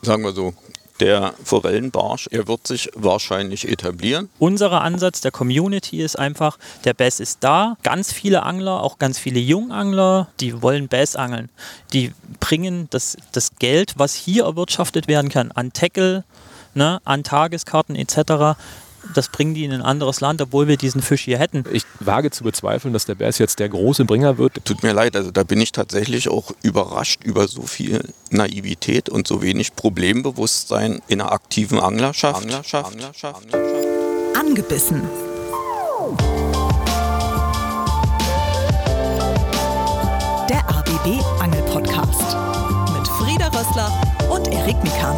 sagen wir so, der Forellenbarsch, er wird sich wahrscheinlich etablieren. Unser Ansatz der Community ist einfach, der Bass ist da. Ganz viele Angler, auch ganz viele Jungangler, die wollen Bass angeln. Die bringen das Geld, was hier erwirtschaftet werden kann, an Tackle, ne, an Tageskarten etc., das bringen die in ein anderes Land, obwohl wir diesen Fisch hier hätten. Ich wage zu bezweifeln, dass der Bass jetzt der große Bringer wird. Tut mir leid, also da bin ich tatsächlich auch überrascht über so viel Naivität und so wenig Problembewusstsein in einer aktiven Anglerschaft. Angebissen. Der ABB Angel Podcast mit Frieda Rössler und Erik Mikan.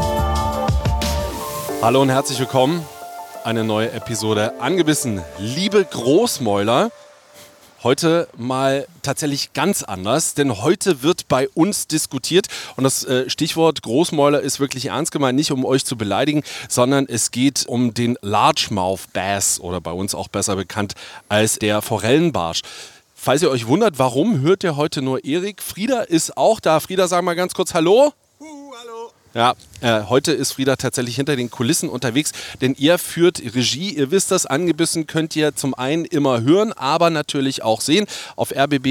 Hallo und herzlich willkommen. Eine neue Episode Angebissen. Liebe Großmäuler, heute mal tatsächlich ganz anders, denn heute wird bei uns diskutiert und das Stichwort Großmäuler ist wirklich ernst gemeint, nicht um euch zu beleidigen, sondern es geht um den Largemouth Bass oder bei uns auch besser bekannt als der Forellenbarsch. Falls ihr euch wundert, warum hört ihr heute nur Erik? Frieda ist auch da. Frieda, sag mal ganz kurz Hallo. Hallo. Ja, heute ist Frieda tatsächlich hinter den Kulissen unterwegs, denn ihr führt Regie. Ihr wisst das, Angebissen könnt ihr zum einen immer hören, aber natürlich auch sehen auf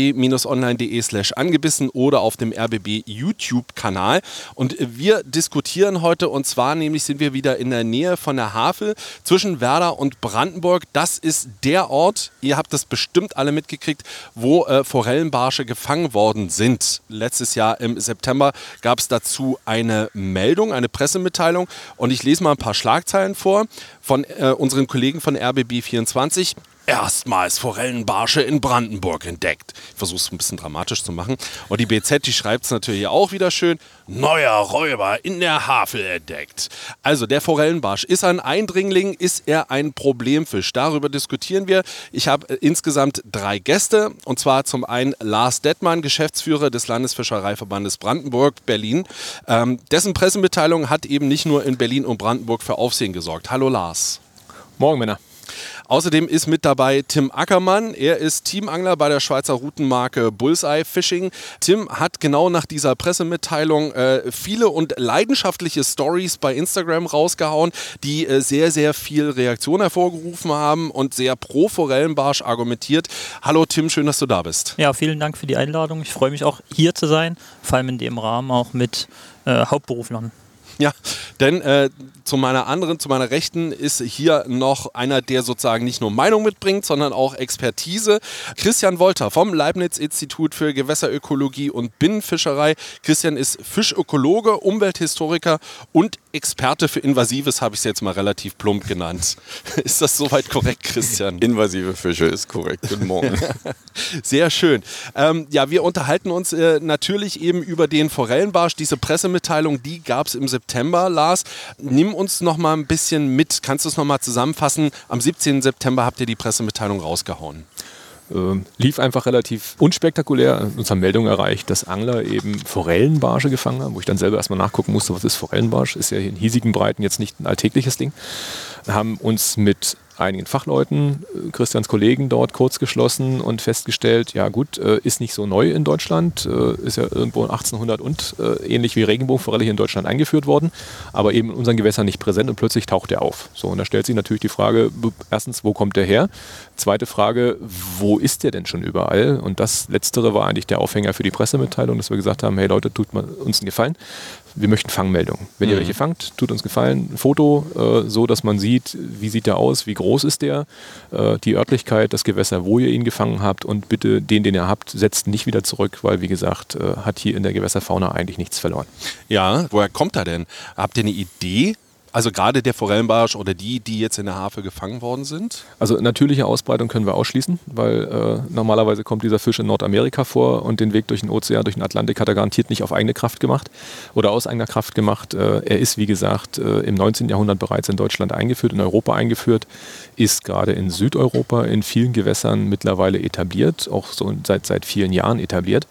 rbb-online.de/angebissen oder auf dem RBB YouTube-Kanal. Und wir diskutieren heute, und zwar nämlich sind wir wieder in der Nähe von der Havel zwischen Werder und Brandenburg. Das ist der Ort, ihr habt das bestimmt alle mitgekriegt, wo Forellenbarsche gefangen worden sind. Letztes Jahr im September gab es dazu eine Meldung, eine Pressemitteilung und ich lese mal ein paar Schlagzeilen vor von unseren Kollegen von RBB24. Erstmals Forellenbarsche in Brandenburg entdeckt. Ich versuche es ein bisschen dramatisch zu machen. Und die BZ, die schreibt es natürlich auch wieder schön. Neuer Räuber in der Havel entdeckt. Also der Forellenbarsch, ist er ein Eindringling, ist er ein Problemfisch? Darüber diskutieren wir. Ich habe insgesamt 3 Gäste. Und zwar zum einen Lars Dettmann, Geschäftsführer des Landesfischereiverbandes Brandenburg-Berlin. Dessen Pressemitteilung hat eben nicht nur in Berlin und Brandenburg für Aufsehen gesorgt. Hallo Lars. Morgen, Männer. Außerdem ist mit dabei Tim Ackermann. Er ist Teamangler bei der Schweizer Routenmarke Bullseye Fishing. Tim hat genau nach dieser Pressemitteilung viele und leidenschaftliche Stories bei Instagram rausgehauen, die sehr, sehr viel Reaktion hervorgerufen haben und sehr pro Forellenbarsch argumentiert. Hallo Tim, schön, dass du da bist. Ja, vielen Dank für die Einladung. Ich freue mich auch hier zu sein, vor allem in dem Rahmen auch mit Hauptberuflern. Ja, denn zu meiner Rechten ist hier noch einer, der sozusagen nicht nur Meinung mitbringt, sondern auch Expertise. Christian Wolter vom Leibniz-Institut für Gewässerökologie und Binnenfischerei. Christian ist Fischökologe, Umwelthistoriker und Experte für Invasives, habe ich es jetzt mal relativ plump genannt. Ist das soweit korrekt, Christian? Invasive Fische ist korrekt. Guten Morgen. Sehr schön. Ja, wir unterhalten uns natürlich eben über den Forellenbarsch. Diese Pressemitteilung, die gab es im September. Lars, nimm uns noch mal ein bisschen mit. Kannst du es noch mal zusammenfassen? Am 17. September habt ihr die Pressemitteilung rausgehauen. Lief einfach relativ unspektakulär. Uns haben Meldungen erreicht, dass Angler eben Forellenbarsche gefangen haben, wo ich dann selber erstmal nachgucken musste, was ist Forellenbarsch? Ist ja in hiesigen Breiten jetzt nicht ein alltägliches Ding. Haben uns mit einigen Fachleuten, Christians Kollegen dort kurz geschlossen und festgestellt, ja gut, ist nicht so neu in Deutschland, ist ja irgendwo 1800 und ähnlich wie Regenbogenforelle hier in Deutschland eingeführt worden, aber eben in unseren Gewässern nicht präsent und plötzlich taucht er auf. So, und da stellt sich natürlich die Frage, erstens, wo kommt der her? Zweite Frage, wo ist der denn schon überall? Und das Letztere war eigentlich der Aufhänger für die Pressemitteilung, dass wir gesagt haben, hey Leute, tut mal uns einen Gefallen. Wir möchten Fangmeldungen. Wenn ihr welche fangt, tut uns Gefallen. Ein Foto, so dass man sieht, wie sieht der aus, wie groß ist der, die Örtlichkeit, das Gewässer, wo ihr ihn gefangen habt und bitte den ihr habt, setzt nicht wieder zurück, weil wie gesagt, hat hier in der Gewässerfauna eigentlich nichts verloren. Ja, woher kommt er denn? Habt ihr eine Idee? Also gerade der Forellenbarsch oder die jetzt in der Havel gefangen worden sind? Also natürliche Ausbreitung können wir ausschließen, weil normalerweise kommt dieser Fisch in Nordamerika vor und den Weg durch den Ozean, durch den Atlantik hat er garantiert nicht auf eigene Kraft gemacht oder aus eigener Kraft gemacht. Er ist, wie gesagt, im 19. Jahrhundert bereits in Deutschland eingeführt, in Europa eingeführt, ist gerade in Südeuropa in vielen Gewässern mittlerweile etabliert, auch so seit vielen Jahren etabliert.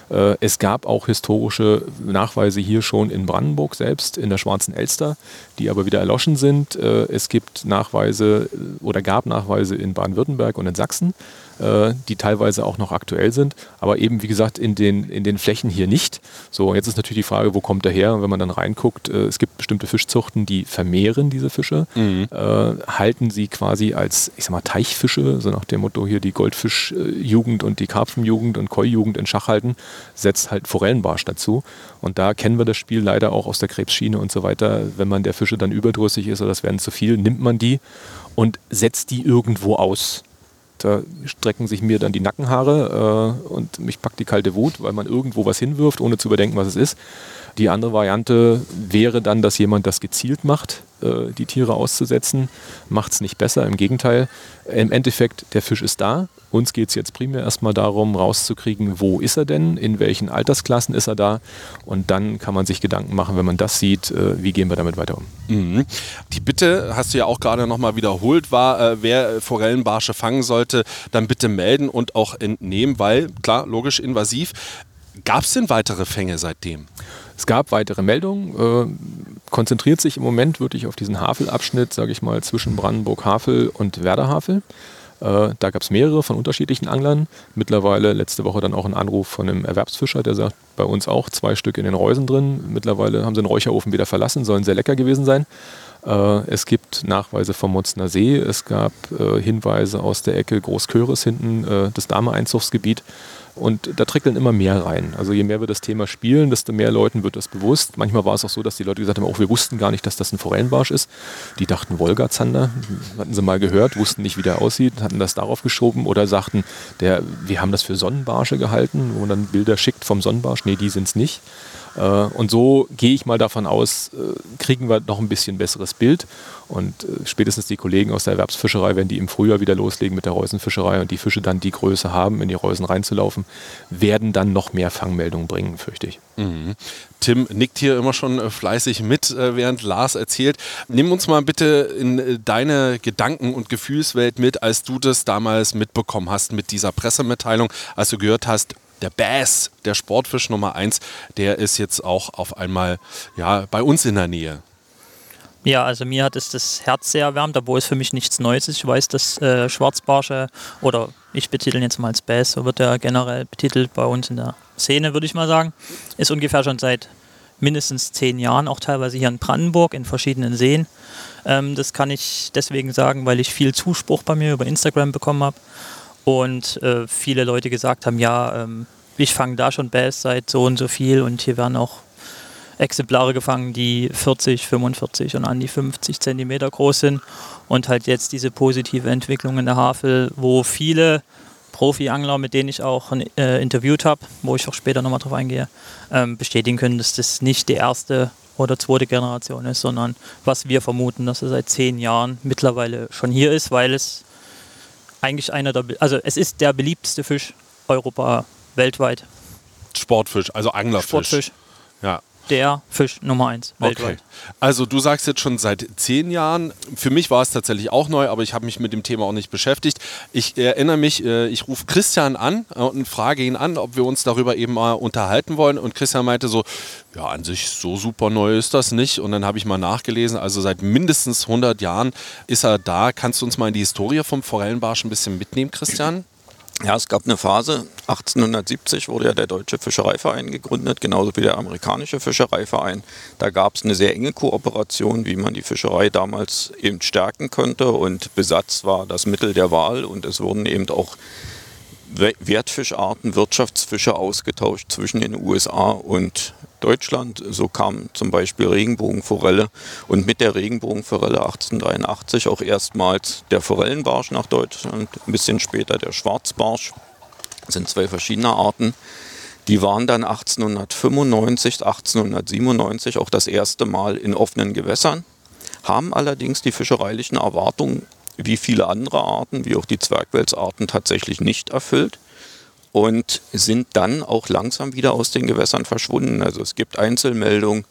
Es gab auch historische Nachweise hier schon in Brandenburg selbst, in der Schwarzen Elster, die aber wieder erloschen sind. Es gibt Nachweise oder gab Nachweise in Baden-Württemberg und in Sachsen. die teilweise auch noch aktuell sind, aber eben wie gesagt in den Flächen hier nicht. So, jetzt ist natürlich die Frage, wo kommt der her? Und wenn man dann reinguckt, es gibt bestimmte Fischzuchten, die vermehren diese Fische, halten sie quasi als, ich sag mal, Teichfische, so nach dem Motto hier die Goldfischjugend und die Karpfenjugend und Koijugend in Schach halten, setzt halt Forellenbarsch dazu. Und da kennen wir das Spiel leider auch aus der Krebsschiene und so weiter. Wenn man der Fische dann überdrüssig ist oder das werden zu viel, nimmt man die und setzt die irgendwo aus. Da strecken sich mir dann die Nackenhaare und mich packt die kalte Wut, weil man irgendwo was hinwirft, ohne zu überdenken, was es ist. Die andere Variante wäre dann, dass jemand das gezielt macht, die Tiere auszusetzen. Macht es nicht besser, im Gegenteil. Im Endeffekt, der Fisch ist da. Uns geht es jetzt primär erstmal darum, rauszukriegen, wo ist er denn, in welchen Altersklassen ist er da. Und dann kann man sich Gedanken machen, wenn man das sieht, wie gehen wir damit weiter um. Mhm. Die Bitte, hast du ja auch gerade nochmal wiederholt, war, wer Forellenbarsche fangen sollte, dann bitte melden und auch entnehmen, weil, klar, logisch invasiv. Gab es denn weitere Fänge seitdem? Es gab weitere Meldungen, konzentriert sich im Moment wirklich auf diesen Havelabschnitt, sage ich mal, zwischen Brandenburg-Havel und Werder-Havel. Da gab es mehrere von unterschiedlichen Anglern. Mittlerweile letzte Woche dann auch ein Anruf von einem Erwerbsfischer, der sagt, bei uns auch 2 Stück in den Reusen drin. Mittlerweile haben sie den Räucherofen wieder verlassen, sollen sehr lecker gewesen sein. Es gibt Nachweise vom Mutzner See, es gab Hinweise aus der Ecke Großköris hinten, das Dahme-Einzugsgebiet. Und da trickeln immer mehr rein. Also je mehr wir das Thema spielen, desto mehr Leuten wird das bewusst. Manchmal war es auch so, dass die Leute gesagt haben, wir wussten gar nicht, dass das ein Forellenbarsch ist. Die dachten Wolgazander, hatten sie mal gehört, wussten nicht, wie der aussieht, hatten das darauf geschoben oder sagten, wir haben das für Sonnenbarsche gehalten, wo man dann Bilder schickt vom Sonnenbarsch. Nee, die sind es nicht. Und so gehe ich mal davon aus, kriegen wir noch ein bisschen besseres Bild. Und spätestens die Kollegen aus der Erwerbsfischerei, wenn die im Frühjahr wieder loslegen mit der Reusenfischerei und die Fische dann die Größe haben, in die Reusen reinzulaufen, werden dann noch mehr Fangmeldungen bringen, fürchte ich. Mhm. Tim nickt hier immer schon fleißig mit, während Lars erzählt. Nimm uns mal bitte in deine Gedanken- und Gefühlswelt mit, als du das damals mitbekommen hast mit dieser Pressemitteilung, als du gehört hast, der Bass, der Sportfisch Nummer 1, der ist jetzt auch auf einmal bei uns in der Nähe. Ja, also mir hat es das Herz sehr erwärmt, obwohl es für mich nichts Neues ist. Ich weiß, dass Schwarzbarsche, oder ich betitle ihn jetzt mal als Bass, so wird er generell betitelt bei uns in der Szene, würde ich mal sagen, ist ungefähr schon seit mindestens 10 Jahren, auch teilweise hier in Brandenburg in verschiedenen Seen. Das kann ich deswegen sagen, weil ich viel Zuspruch bei mir über Instagram bekommen habe. Und viele Leute gesagt haben, ich fange da schon Bass seit so und so viel und hier werden auch Exemplare gefangen, die 40, 45 und an die 50 Zentimeter groß sind. Und halt jetzt diese positive Entwicklung in der Havel, wo viele Profi-Angler, mit denen ich auch interviewt habe, wo ich auch später nochmal drauf eingehe, bestätigen können, dass das nicht die erste oder zweite Generation ist, sondern was wir vermuten, dass er seit 10 Jahren mittlerweile schon hier ist, weil es eigentlich es ist der beliebteste Fisch Europa weltweit. Sportfisch, also Anglerfisch. Sportfisch. Ja. Der Fisch Nummer 1 weltweit. Okay. Also du sagst jetzt schon seit 10 Jahren. Für mich war es tatsächlich auch neu, aber ich habe mich mit dem Thema auch nicht beschäftigt. Ich erinnere mich, ich rufe Christian an und frage ihn an, ob wir uns darüber eben mal unterhalten wollen. Und Christian meinte so, ja, an sich so super neu ist das nicht. Und dann habe ich mal nachgelesen, also seit mindestens 100 Jahren ist er da. Kannst du uns mal in die Historie vom Forellenbarsch ein bisschen mitnehmen, Christian? Ja, es gab eine Phase, 1870 wurde ja der Deutsche Fischereiverein gegründet, genauso wie der amerikanische Fischereiverein. Da gab es eine sehr enge Kooperation, wie man die Fischerei damals eben stärken könnte, und Besatz war das Mittel der Wahl, und es wurden eben auch Wertfischarten, Wirtschaftsfische ausgetauscht zwischen den USA und Deutschland. So kam zum Beispiel Regenbogenforelle und mit der Regenbogenforelle 1883 auch erstmals der Forellenbarsch nach Deutschland, ein bisschen später der Schwarzbarsch. Das sind 2 verschiedene Arten. Die waren dann 1895, 1897 auch das erste Mal in offenen Gewässern, haben allerdings die fischereilichen Erwartungen wie viele andere Arten, wie auch die Zwergwelsarten, tatsächlich nicht erfüllt und sind dann auch langsam wieder aus den Gewässern verschwunden. Also es gibt Einzelmeldungen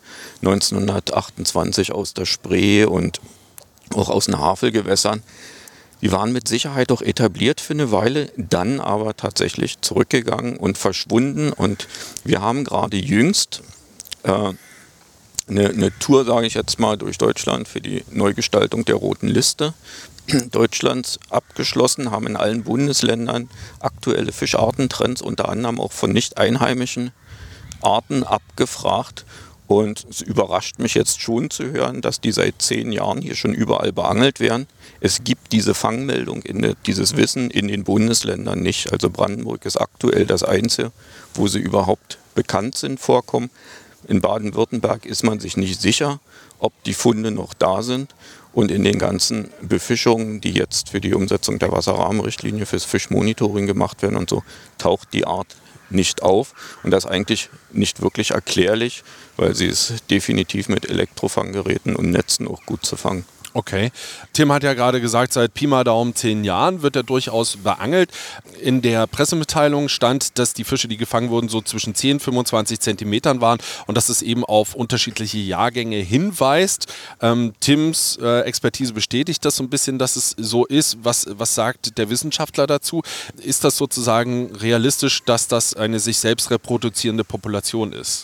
1928 aus der Spree und auch aus den Havelgewässern. Die waren mit Sicherheit auch etabliert für eine Weile, dann aber tatsächlich zurückgegangen und verschwunden. Und wir haben gerade jüngst eine Tour, sage ich jetzt mal, durch Deutschland für die Neugestaltung der Roten Liste Deutschlands abgeschlossen, haben in allen Bundesländern aktuelle Fischartentrends, unter anderem auch von nicht einheimischen Arten, abgefragt. Und es überrascht mich jetzt schon zu hören, dass die seit 10 Jahren hier schon überall beangelt werden. Es gibt diese Fangmeldung, dieses Wissen in den Bundesländern nicht. Also Brandenburg ist aktuell das Einzige, wo sie überhaupt bekannt sind, vorkommen. In Baden-Württemberg ist man sich nicht sicher, ob die Funde noch da sind. Und in den ganzen Befischungen, die jetzt für die Umsetzung der Wasserrahmenrichtlinie fürs Fischmonitoring gemacht werden und so, taucht die Art nicht auf. Und das ist eigentlich nicht wirklich erklärlich, weil sie ist definitiv mit Elektrofanggeräten und Netzen auch gut zu fangen. Okay. Tim hat ja gerade gesagt, seit Pi mal Daumen 10 Jahren wird er durchaus beangelt. In der Pressemitteilung stand, dass die Fische, die gefangen wurden, so zwischen 10 und 25 Zentimetern waren und dass es eben auf unterschiedliche Jahrgänge hinweist. Tims Expertise bestätigt das so ein bisschen, dass es so ist. Was sagt der Wissenschaftler dazu? Ist das sozusagen realistisch, dass das eine sich selbst reproduzierende Population ist?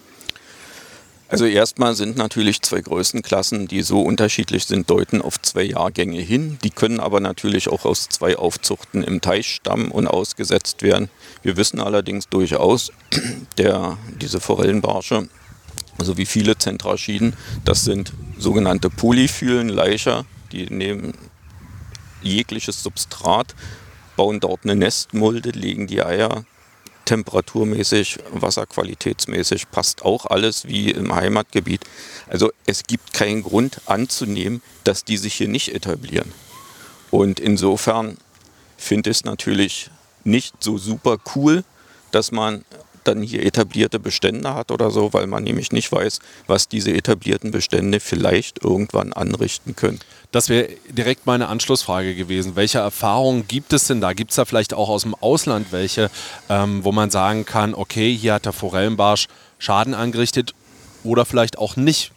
Also erstmal sind natürlich 2 Größenklassen, die so unterschiedlich sind, deuten auf 2 Jahrgänge hin. Die können aber natürlich auch aus 2 Aufzuchten im Teich stammen und ausgesetzt werden. Wir wissen allerdings durchaus, diese Forellenbarsche, also wie viele Zentrachiden, das sind sogenannte Polyphylen, Laicher, die nehmen jegliches Substrat, bauen dort eine Nestmulde, legen die Eier. Temperaturmäßig, wasserqualitätsmäßig passt auch alles wie im Heimatgebiet. Also es gibt keinen Grund anzunehmen, dass die sich hier nicht etablieren. Und insofern finde ich es natürlich nicht so super cool, dass man dann hier etablierte Bestände hat oder so, weil man nämlich nicht weiß, was diese etablierten Bestände vielleicht irgendwann anrichten können. Das wäre direkt meine Anschlussfrage gewesen. Welche Erfahrungen gibt es denn da? Gibt es da vielleicht auch aus dem Ausland welche, wo man sagen kann, okay, hier hat der Forellenbarsch Schaden angerichtet oder vielleicht auch nicht?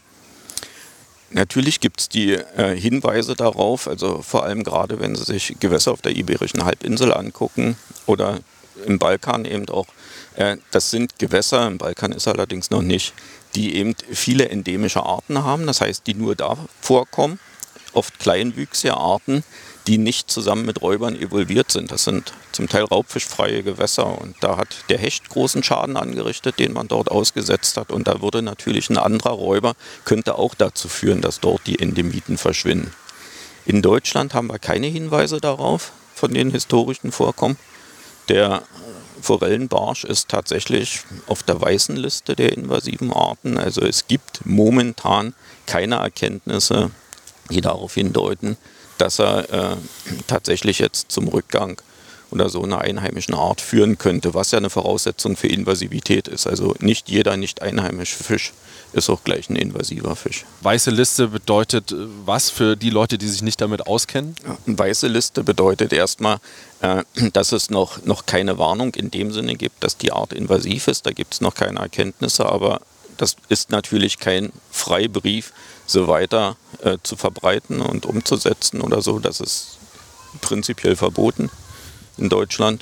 Natürlich gibt es die Hinweise darauf, also vor allem gerade, wenn Sie sich Gewässer auf der Iberischen Halbinsel angucken oder im Balkan eben auch. Das sind Gewässer, im Balkan ist allerdings noch nicht, die eben viele endemische Arten haben, das heißt, die nur da vorkommen, oft kleinwüchsige Arten, die nicht zusammen mit Räubern evolviert sind. Das sind zum Teil raubfischfreie Gewässer und da hat der Hecht großen Schaden angerichtet, den man dort ausgesetzt hat und da würde natürlich ein anderer Räuber, könnte auch dazu führen, dass dort die Endemiten verschwinden. In Deutschland haben wir keine Hinweise darauf, von den historischen Vorkommen. Der Forellenbarsch ist tatsächlich auf der weißen Liste der invasiven Arten. Also es gibt momentan keine Erkenntnisse, die darauf hindeuten, dass er tatsächlich jetzt zum Rückgang oder so einer einheimischen Art führen könnte, was ja eine Voraussetzung für Invasivität ist. Also nicht jeder nicht einheimische Fisch ist auch gleich ein invasiver Fisch. Weiße Liste bedeutet was für die Leute, die sich nicht damit auskennen? Ja, eine weiße Liste bedeutet erstmal, dass es noch keine Warnung in dem Sinne gibt, dass die Art invasiv ist. Da gibt es noch keine Erkenntnisse, aber das ist natürlich kein Freibrief, so weiter zu verbreiten und umzusetzen oder so. Das ist prinzipiell verboten in Deutschland.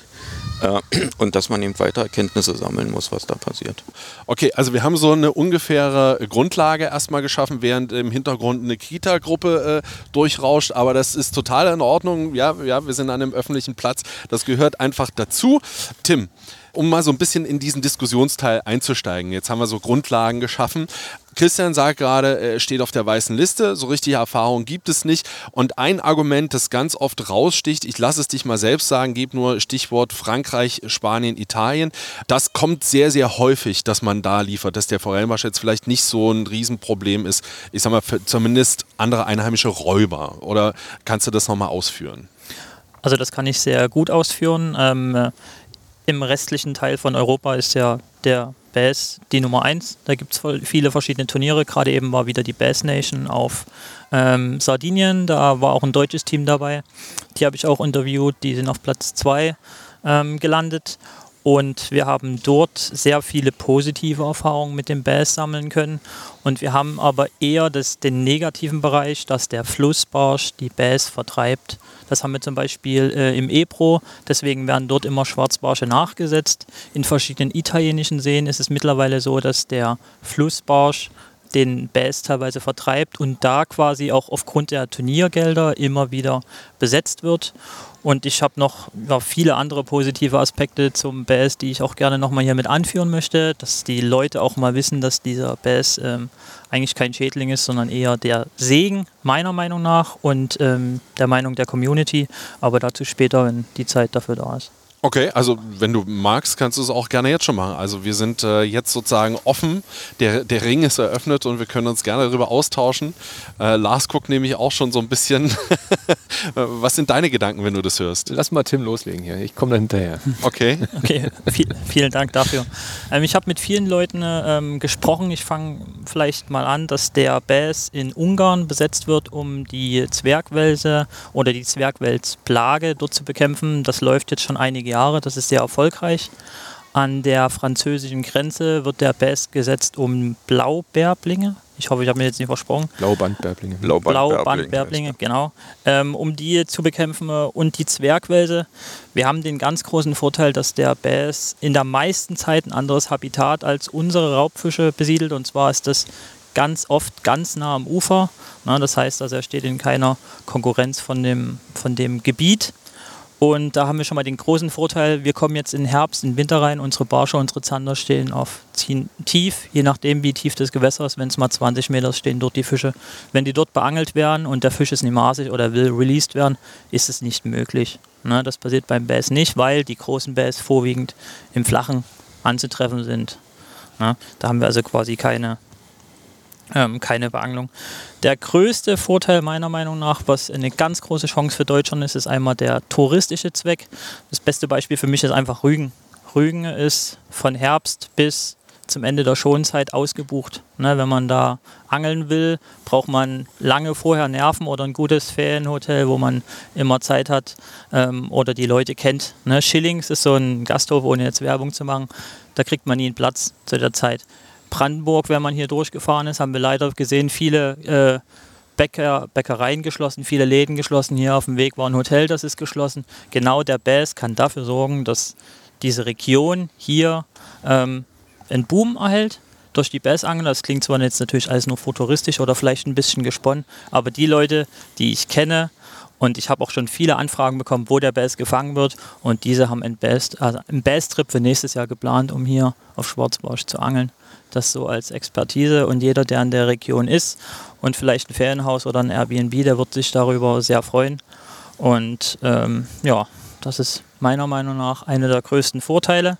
Und dass man eben weiter Erkenntnisse sammeln muss, was da passiert. Okay, also wir haben so eine ungefähre Grundlage erstmal geschaffen, während im Hintergrund eine Kita-Gruppe durchrauscht, aber das ist total in Ordnung. Ja, wir sind an einem öffentlichen Platz, das gehört einfach dazu. Tim, um mal so ein bisschen in diesen Diskussionsteil einzusteigen, jetzt haben wir so Grundlagen geschaffen. Christian sagt gerade, er steht auf der weißen Liste, so richtige Erfahrung gibt es nicht. Und ein Argument, das ganz oft raussticht, ich lasse es dich mal selbst sagen, gebe nur Stichwort Frankreich, Spanien, Italien. Das kommt sehr, sehr häufig, dass man da liefert, dass der Forellenbarsch jetzt vielleicht nicht so ein Riesenproblem ist. Ich sag mal, für zumindest andere einheimische Räuber. Oder kannst du das nochmal ausführen? Also das kann ich sehr gut ausführen. Im restlichen Teil von Europa ist ja der Bass die Nummer 1. Da gibt es viele verschiedene Turniere. Gerade eben war wieder die Bass Nation auf Sardinien. Da war auch ein deutsches Team dabei. Die habe ich auch interviewt. Die sind auf Platz 2 gelandet. Und wir haben dort sehr viele positive Erfahrungen mit dem Bass sammeln können. Und wir haben aber eher den negativen Bereich, dass der Flussbarsch die Bass vertreibt. Das haben wir zum Beispiel im Ebro. Deswegen werden dort immer Schwarzbarsche nachgesetzt. In verschiedenen italienischen Seen ist es mittlerweile so, dass der Flussbarsch den Bass teilweise vertreibt und da quasi auch aufgrund der Turniergelder immer wieder besetzt wird. Und ich habe noch viele andere positive Aspekte zum Bass, die ich auch gerne nochmal hier mit anführen möchte, dass die Leute auch mal wissen, dass dieser Bass eigentlich kein Schädling ist, sondern eher der Segen, meiner Meinung nach, und der Meinung der Community, aber dazu später, wenn die Zeit dafür da ist. Okay, also wenn du magst, kannst du es auch gerne jetzt schon machen. Also wir sind jetzt sozusagen offen, der Ring ist eröffnet und wir können uns gerne darüber austauschen. Lars guckt nämlich auch schon so ein bisschen. Was sind deine Gedanken, wenn du das hörst? Lass mal Tim loslegen hier, ich komme da hinterher. Okay. Okay, vielen Dank dafür. Ich habe mit vielen Leuten gesprochen. Ich fange vielleicht mal an, dass der Bass in Ungarn besetzt wird, um die Zwergwelse oder die Zwergwelsplage dort zu bekämpfen. Das läuft jetzt schon einige Jahre, das ist sehr erfolgreich. An der französischen Grenze wird der Bass gesetzt, um Blaubärblinge, ich hoffe, ich habe mir jetzt nicht versprochen. Blaubandbärblinge. Blaubandbärblinge, genau. Um die zu bekämpfen und die Zwergwelse. Wir haben den ganz großen Vorteil, dass der Bass in der meisten Zeit ein anderes Habitat als unsere Raubfische besiedelt. Und zwar ist das ganz oft ganz nah am Ufer. Na, das heißt, also er steht in keiner Konkurrenz von dem Gebiet. Und da haben wir schon mal den großen Vorteil, wir kommen jetzt in den Herbst, in den Winter rein, unsere Barsche, unsere Zander stehen tief, je nachdem wie tief das Gewässer ist, wenn es mal 20 Meter ist, stehen dort die Fische. Wenn die dort beangelt werden und der Fisch ist nicht maßig oder will released werden, ist es nicht möglich. Ne, das passiert beim Bass nicht, weil die großen Bass vorwiegend im Flachen anzutreffen sind. Ne, da haben wir also quasi keine Beangelung. Der größte Vorteil meiner Meinung nach, was eine ganz große Chance für Deutschland ist, ist einmal der touristische Zweck. Das beste Beispiel für mich ist einfach Rügen. Rügen ist von Herbst bis zum Ende der Schonzeit ausgebucht. Ne, wenn man da angeln will, braucht man lange vorher Nerven oder ein gutes Ferienhotel, wo man immer Zeit hat oder die Leute kennt. Ne, Schillings ist so ein Gasthof, ohne jetzt Werbung zu machen. Da kriegt man nie einen Platz zu der Zeit. Brandenburg, wenn man hier durchgefahren ist, haben wir leider gesehen, viele Bäckereien geschlossen, viele Läden geschlossen. Hier auf dem Weg war ein Hotel, das ist geschlossen. Genau der Bass kann dafür sorgen, dass diese Region hier einen Boom erhält durch die Bassangler. Das klingt zwar jetzt natürlich alles nur futuristisch oder vielleicht ein bisschen gesponnen, aber die Leute, die ich kenne, und ich habe auch schon viele Anfragen bekommen, wo der Bass gefangen wird, und diese haben einen Bass-Trip für nächstes Jahr geplant, um hier auf Schwarzbarsch zu angeln. Das so als Expertise, und jeder, der in der Region ist und vielleicht ein Ferienhaus oder ein Airbnb, der wird sich darüber sehr freuen. Und das ist meiner Meinung nach einer der größten Vorteile.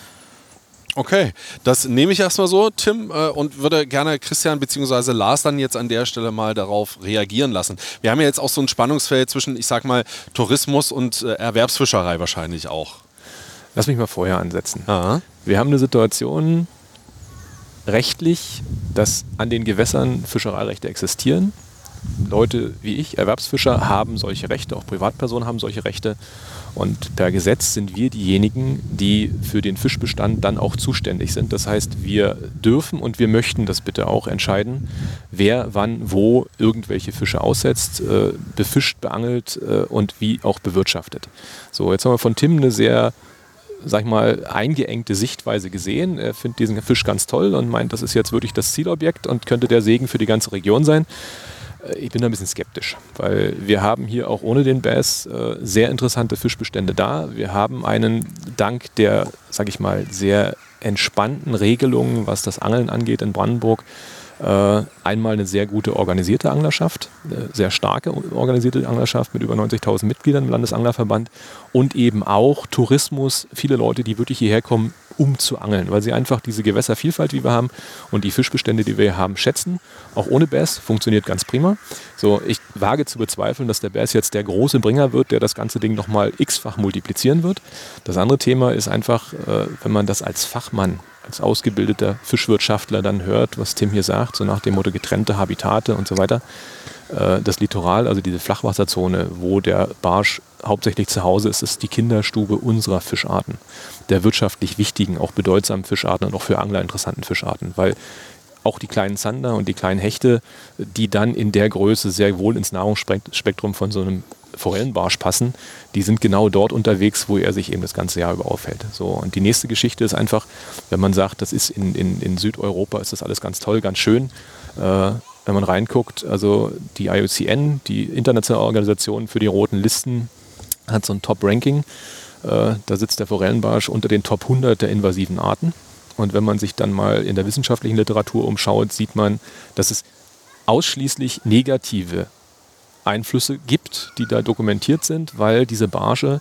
Okay, das nehme ich erstmal so, Tim, und würde gerne Christian bzw. Lars dann jetzt an der Stelle mal darauf reagieren lassen. Wir haben ja jetzt auch so ein Spannungsfeld zwischen, ich sag mal, Tourismus und Erwerbsfischerei wahrscheinlich auch. Lass mich mal vorher ansetzen. Aha. Wir haben eine Situation rechtlich, dass an den Gewässern Fischereirechte existieren. Leute wie ich, Erwerbsfischer, haben solche Rechte, auch Privatpersonen haben solche Rechte. Und per Gesetz sind wir diejenigen, die für den Fischbestand dann auch zuständig sind. Das heißt, wir dürfen und wir möchten das bitte auch entscheiden, wer wann wo irgendwelche Fische aussetzt, befischt, beangelt und wie auch bewirtschaftet. So, jetzt haben wir von Tim eine sehr, sag ich mal, eingeengte Sichtweise gesehen. Er findet diesen Fisch ganz toll und meint, das ist jetzt wirklich das Zielobjekt und könnte der Segen für die ganze Region sein. Ich bin da ein bisschen skeptisch, weil wir haben hier auch ohne den Bass sehr interessante Fischbestände da. Wir haben einen, dank der, sag ich mal, sehr entspannten Regelungen, was das Angeln angeht in Brandenburg, einmal eine sehr gute organisierte Anglerschaft, eine sehr starke organisierte Anglerschaft mit über 90.000 Mitgliedern im Landesanglerverband und eben auch Tourismus, viele Leute, die wirklich hierher kommen, um zu angeln, weil sie einfach diese Gewässervielfalt, die wir haben und die Fischbestände, die wir hier haben, schätzen. Auch ohne Bass funktioniert ganz prima. So, ich wage zu bezweifeln, dass der Bass jetzt der große Bringer wird, der das ganze Ding nochmal x-fach multiplizieren wird. Das andere Thema ist einfach, wenn man das als Fachmann, als ausgebildeter Fischwirtschaftler dann hört, was Tim hier sagt, so nach dem Motto getrennte Habitate und so weiter. Das Litoral, also diese Flachwasserzone, wo der Barsch hauptsächlich zu Hause ist, ist die Kinderstube unserer Fischarten. Der wirtschaftlich wichtigen, auch bedeutsamen Fischarten und auch für Angler interessanten Fischarten. Weil auch die kleinen Zander und die kleinen Hechte, die dann in der Größe sehr wohl ins Nahrungsspektrum von so einem Forellenbarsch passen, die sind genau dort unterwegs, wo er sich eben das ganze Jahr über aufhält. So, und die nächste Geschichte ist einfach, wenn man sagt, das ist in Südeuropa, ist das alles ganz toll, ganz schön. Wenn man reinguckt, also die IUCN, die internationale Organisation für die roten Listen, hat so ein Top-Ranking. Da sitzt der Forellenbarsch unter den Top 100 der invasiven Arten. Und wenn man sich dann mal in der wissenschaftlichen Literatur umschaut, sieht man, dass es ausschließlich negative Einflüsse gibt, die da dokumentiert sind, weil diese Barsche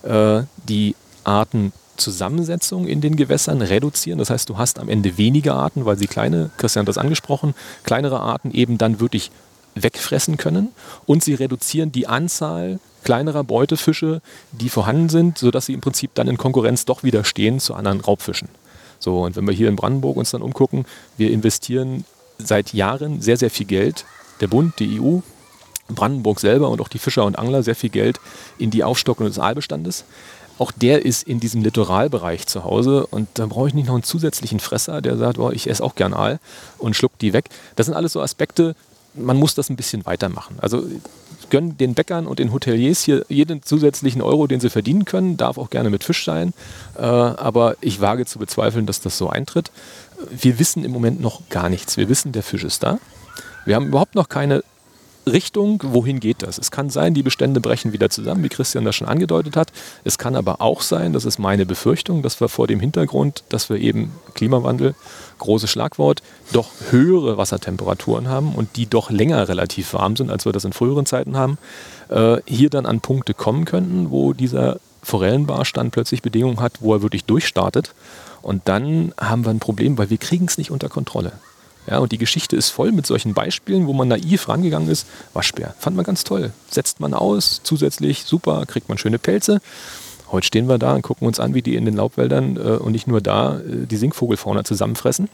die Artenzusammensetzung in den Gewässern reduzieren. Das heißt, du hast am Ende weniger Arten, weil sie Christian hat das angesprochen, kleinere Arten eben dann wirklich wegfressen können, und sie reduzieren die Anzahl kleinerer Beutefische, die vorhanden sind, sodass sie im Prinzip dann in Konkurrenz doch wieder stehen zu anderen Raubfischen. So, und wenn wir hier in Brandenburg uns dann umgucken, wir investieren seit Jahren sehr, sehr viel Geld, der Bund, die EU, Brandenburg selber und auch die Fischer und Angler sehr viel Geld in die Aufstockung des Aalbestandes. Auch der ist in diesem Litoralbereich zu Hause, und da brauche ich nicht noch einen zusätzlichen Fresser, der sagt, oh, ich esse auch gern Aal und schluckt die weg. Das sind alles so Aspekte, man muss das ein bisschen weitermachen. Also gönnen den Bäckern und den Hoteliers hier jeden zusätzlichen Euro, den sie verdienen können, darf auch gerne mit Fisch sein, aber ich wage zu bezweifeln, dass das so eintritt. Wir wissen im Moment noch gar nichts. Wir wissen, der Fisch ist da. Wir haben überhaupt noch keine Richtung, wohin geht das? Es kann sein, die Bestände brechen wieder zusammen, wie Christian das schon angedeutet hat. Es kann aber auch sein, das ist meine Befürchtung, dass wir vor dem Hintergrund, dass wir eben Klimawandel, großes Schlagwort, doch höhere Wassertemperaturen haben und die doch länger relativ warm sind, als wir das in früheren Zeiten haben, hier dann an Punkte kommen könnten, wo dieser Forellenbarsch dann plötzlich Bedingungen hat, wo er wirklich durchstartet. Und dann haben wir ein Problem, weil wir kriegen es nicht unter Kontrolle. Ja, und die Geschichte ist voll mit solchen Beispielen, wo man naiv rangegangen ist. Waschbär, fand man ganz toll. Setzt man aus, zusätzlich super, kriegt man schöne Pelze. Heute stehen wir da und gucken uns an, wie die in den Laubwäldern und nicht nur da die Singvogelfauna zusammenfressen.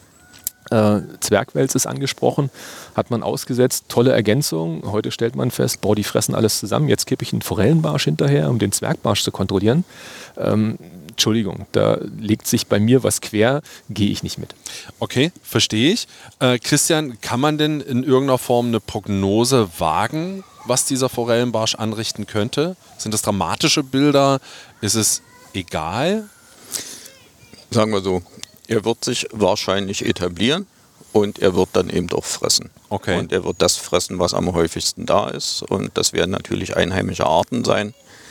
Zwergwels ist angesprochen, hat man ausgesetzt, tolle Ergänzung. Heute stellt man fest, boah, die fressen alles zusammen. Jetzt kippe ich einen Forellenbarsch hinterher, um den Zwergbarsch zu kontrollieren. Entschuldigung, da legt sich bei mir was quer, gehe ich nicht mit. Okay, verstehe ich. Christian, kann man denn in irgendeiner Form eine Prognose wagen, was dieser Forellenbarsch anrichten könnte? Sind das dramatische Bilder? Ist es egal? Sagen wir so, er wird sich wahrscheinlich etablieren und er wird dann eben auch fressen. Okay. Und er wird das fressen, was am häufigsten da ist, und das werden natürlich einheimische Arten sein.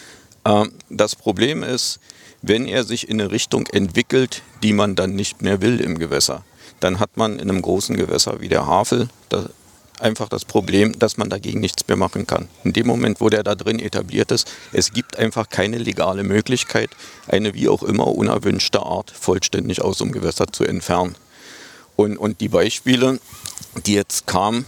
Das Problem ist, wenn er sich in eine Richtung entwickelt, die man dann nicht mehr will im Gewässer, dann hat man in einem großen Gewässer wie der Havel einfach das Problem, dass man dagegen nichts mehr machen kann. In dem Moment, wo der da drin etabliert ist, es gibt einfach keine legale Möglichkeit, eine wie auch immer unerwünschte Art vollständig aus dem Gewässer zu entfernen. Und die Beispiele, die jetzt kamen,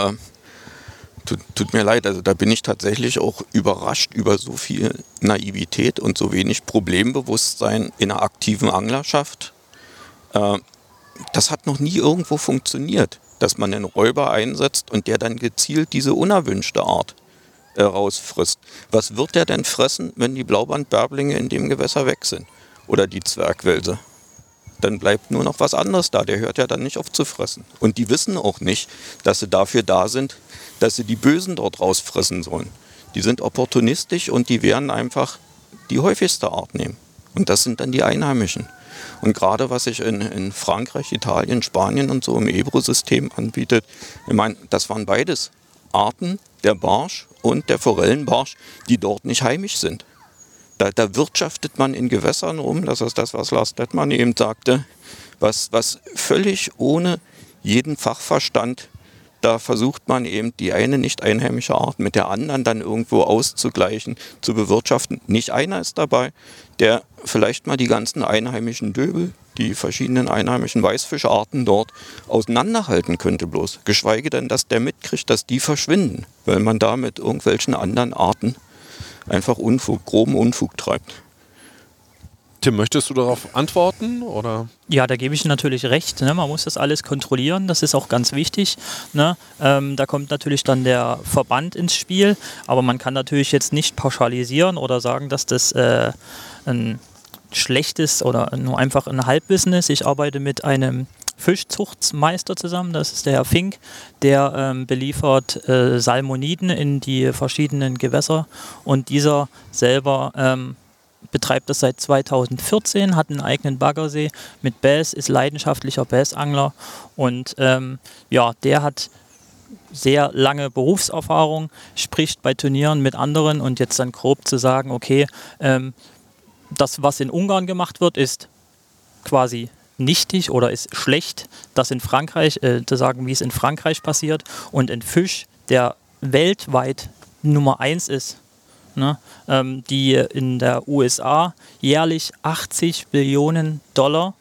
tut mir leid, also da bin ich tatsächlich auch überrascht über so viel Naivität und so wenig Problembewusstsein in einer aktiven Anglerschaft. Das hat noch nie irgendwo funktioniert, dass man einen Räuber einsetzt und der dann gezielt diese unerwünschte Art rausfrisst. Was wird der denn fressen, wenn die Blaubandbärblinge in dem Gewässer weg sind? Oder die Zwergwelse? Dann bleibt nur noch was anderes da. Der hört ja dann nicht auf zu fressen. Und die wissen auch nicht, dass sie dafür da sind, dass sie die Bösen dort rausfressen sollen. Die sind opportunistisch und die werden einfach die häufigste Art nehmen. Und das sind dann die Einheimischen. Und gerade was sich in Frankreich, Italien, Spanien und so im Ebro-System anbietet, ich meine, das waren beides Arten, der Barsch und der Forellenbarsch, die dort nicht heimisch sind. Da wirtschaftet man in Gewässern rum, das ist das, was Lars Dettmann eben sagte, was völlig ohne jeden Fachverstand, da versucht man eben die eine nicht einheimische Art mit der anderen dann irgendwo auszugleichen, zu bewirtschaften. Nicht einer ist dabei, der vielleicht mal die ganzen einheimischen Döbel, die verschiedenen einheimischen Weißfischarten dort auseinanderhalten könnte bloß. Geschweige denn, dass der mitkriegt, dass die verschwinden, weil man da mit irgendwelchen anderen Arten einfach groben Unfug treibt. Tim, möchtest du darauf antworten? Oder? Ja, da gebe ich natürlich recht. Ne? Man muss das alles kontrollieren, das ist auch ganz wichtig. Ne? Da kommt natürlich dann der Verband ins Spiel, aber man kann natürlich jetzt nicht pauschalisieren oder sagen, dass das ein schlechtes oder nur einfach ein Halbwissen ist. Ich arbeite mit einem Fischzuchtmeister zusammen, das ist der Herr Fink, der beliefert Salmoniden in die verschiedenen Gewässer und dieser selber betreibt das seit 2014, hat einen eigenen Baggersee mit Bass, ist leidenschaftlicher Bassangler und der hat sehr lange Berufserfahrung, spricht bei Turnieren mit anderen und jetzt dann grob zu sagen, okay, das, was in Ungarn gemacht wird, ist quasi nichtig oder ist schlecht, das in Frankreich, zu sagen, wie es in Frankreich passiert und ein Fisch, der weltweit Nummer 1 ist, ne, die in der USA jährlich 80 Billionen Dollar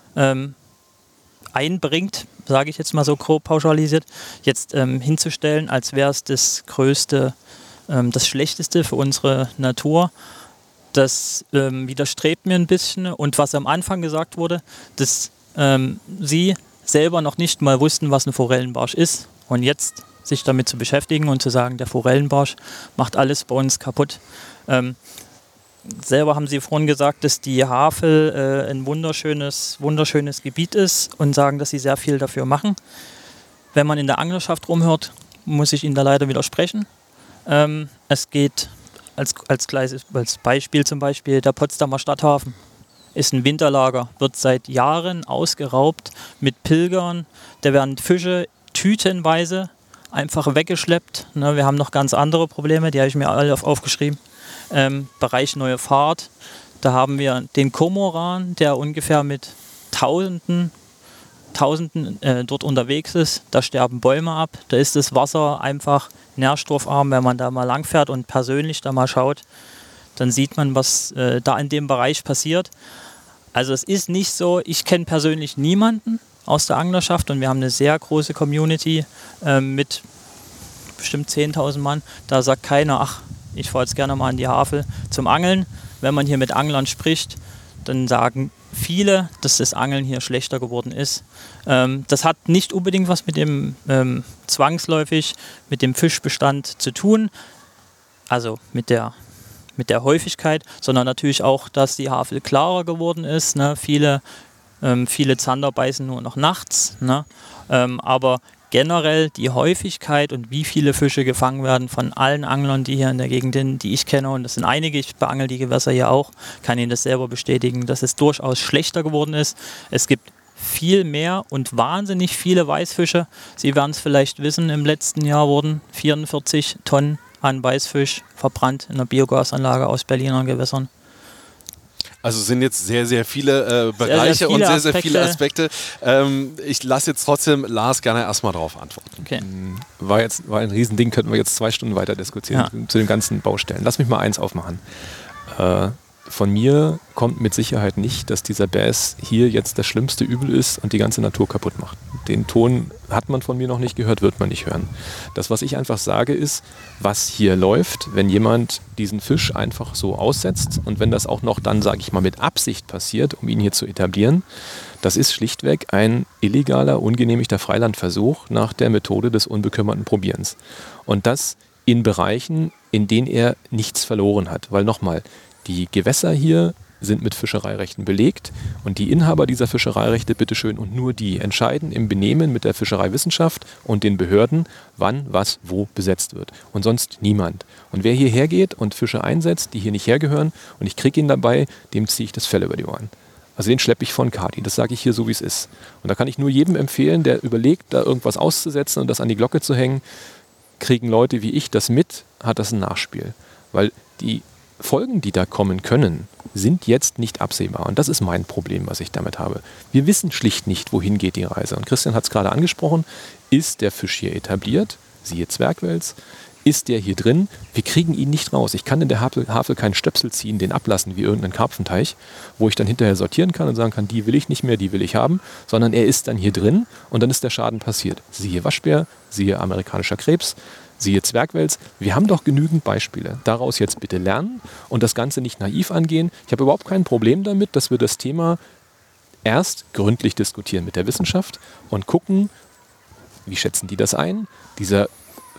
einbringt, sage ich jetzt mal so grob pauschalisiert, jetzt hinzustellen, als wäre es das Größte, das Schlechteste für unsere Natur. Das widerstrebt mir ein bisschen und was am Anfang gesagt wurde, dass sie selber noch nicht mal wussten, was ein Forellenbarsch ist und jetzt sich damit zu beschäftigen und zu sagen, der Forellenbarsch macht alles bei uns kaputt. Selber haben sie vorhin gesagt, dass die Havel ein wunderschönes Gebiet ist und sagen, dass sie sehr viel dafür machen. Wenn man in der Anglerschaft rumhört, muss ich Ihnen da leider widersprechen. Es geht als Beispiel zum Beispiel der Potsdamer Stadthafen ist ein Winterlager, wird seit Jahren ausgeraubt mit Pilgern. Da werden Fische tütenweise einfach weggeschleppt. Ne, wir haben noch ganz andere Probleme, die habe ich mir alle aufgeschrieben. Bereich Neue Fahrt, da haben wir den Kormoran, der ungefähr mit Tausenden dort unterwegs ist. Da sterben Bäume ab, da ist das Wasser einfach nährstoffarm. Wenn man da mal langfährt und persönlich da mal schaut, dann sieht man, was da in dem Bereich passiert. Also es ist nicht so, ich kenne persönlich niemanden aus der Anglerschaft und wir haben eine sehr große Community mit bestimmt 10.000 Mann. Da sagt keiner, ach, ich fahre jetzt gerne mal in die Havel zum Angeln. Wenn man hier mit Anglern spricht, dann sagen viele, dass das Angeln hier schlechter geworden ist. Das hat nicht unbedingt was mit dem zwangsläufig mit dem Fischbestand zu tun, also mit der Häufigkeit, sondern natürlich auch, dass die Havel klarer geworden ist. Ne? Viele Zander beißen nur noch nachts, ne? Aber generell die Häufigkeit und wie viele Fische gefangen werden von allen Anglern, die hier in der Gegend sind, die ich kenne, und das sind einige, ich beangel die Gewässer hier auch, kann Ihnen das selber bestätigen, dass es durchaus schlechter geworden ist. Es gibt viel mehr und wahnsinnig viele Weißfische. Sie werden es vielleicht wissen, im letzten Jahr wurden 44 Tonnen an Weißfisch verbrannt in einer Biogasanlage aus Berliner Gewässern. Also sind jetzt sehr, sehr viele Bereiche und sehr viele Aspekte. Ich lasse jetzt trotzdem Lars gerne erstmal drauf antworten. Okay. War ein Riesending, könnten wir jetzt 2 Stunden weiter diskutieren zu den ganzen Baustellen. Lass mich mal eins aufmachen. Von mir kommt mit Sicherheit nicht, dass dieser Bass hier jetzt das schlimmste Übel ist und die ganze Natur kaputt macht. Den Ton hat man von mir noch nicht gehört, wird man nicht hören. Das, was ich einfach sage, ist, was hier läuft, wenn jemand diesen Fisch einfach so aussetzt und wenn das auch noch dann, sage ich mal, mit Absicht passiert, um ihn hier zu etablieren, das ist schlichtweg ein illegaler, ungenehmigter Freilandversuch nach der Methode des unbekümmerten Probierens. Und das in Bereichen, in denen er nichts verloren hat. Weil nochmal, die Gewässer hier sind mit Fischereirechten belegt und die Inhaber dieser Fischereirechte, bitteschön, und nur die entscheiden im Benehmen mit der Fischereiwissenschaft und den Behörden, wann, was, wo besetzt wird. Und sonst niemand. Und wer hierher geht und Fische einsetzt, die hier nicht hergehören, und ich kriege ihn dabei, dem ziehe ich das Fell über die Ohren. Also den schleppe ich von Kadi. Das sage ich hier so, wie es ist. Und da kann ich nur jedem empfehlen, der überlegt, da irgendwas auszusetzen und das an die Glocke zu hängen, kriegen Leute wie ich das mit, hat das ein Nachspiel. Weil die Folgen, die da kommen können, sind jetzt nicht absehbar. Und das ist mein Problem, was ich damit habe. Wir wissen schlicht nicht, wohin geht die Reise. Und Christian hat es gerade angesprochen, ist der Fisch hier etabliert, siehe Zwergwels, ist der hier drin, wir kriegen ihn nicht raus. Ich kann in der Havel keinen Stöpsel ziehen, den ablassen wie irgendeinen Karpfenteich, wo ich dann hinterher sortieren kann und sagen kann, die will ich nicht mehr, die will ich haben, sondern er ist dann hier drin und dann ist der Schaden passiert. Siehe Waschbär, siehe amerikanischer Krebs, siehe Zwergwels, wir haben doch genügend Beispiele. Daraus jetzt bitte lernen und das Ganze nicht naiv angehen. Ich habe überhaupt kein Problem damit, dass wir das Thema erst gründlich diskutieren mit der Wissenschaft und gucken, wie schätzen die das ein? Dieser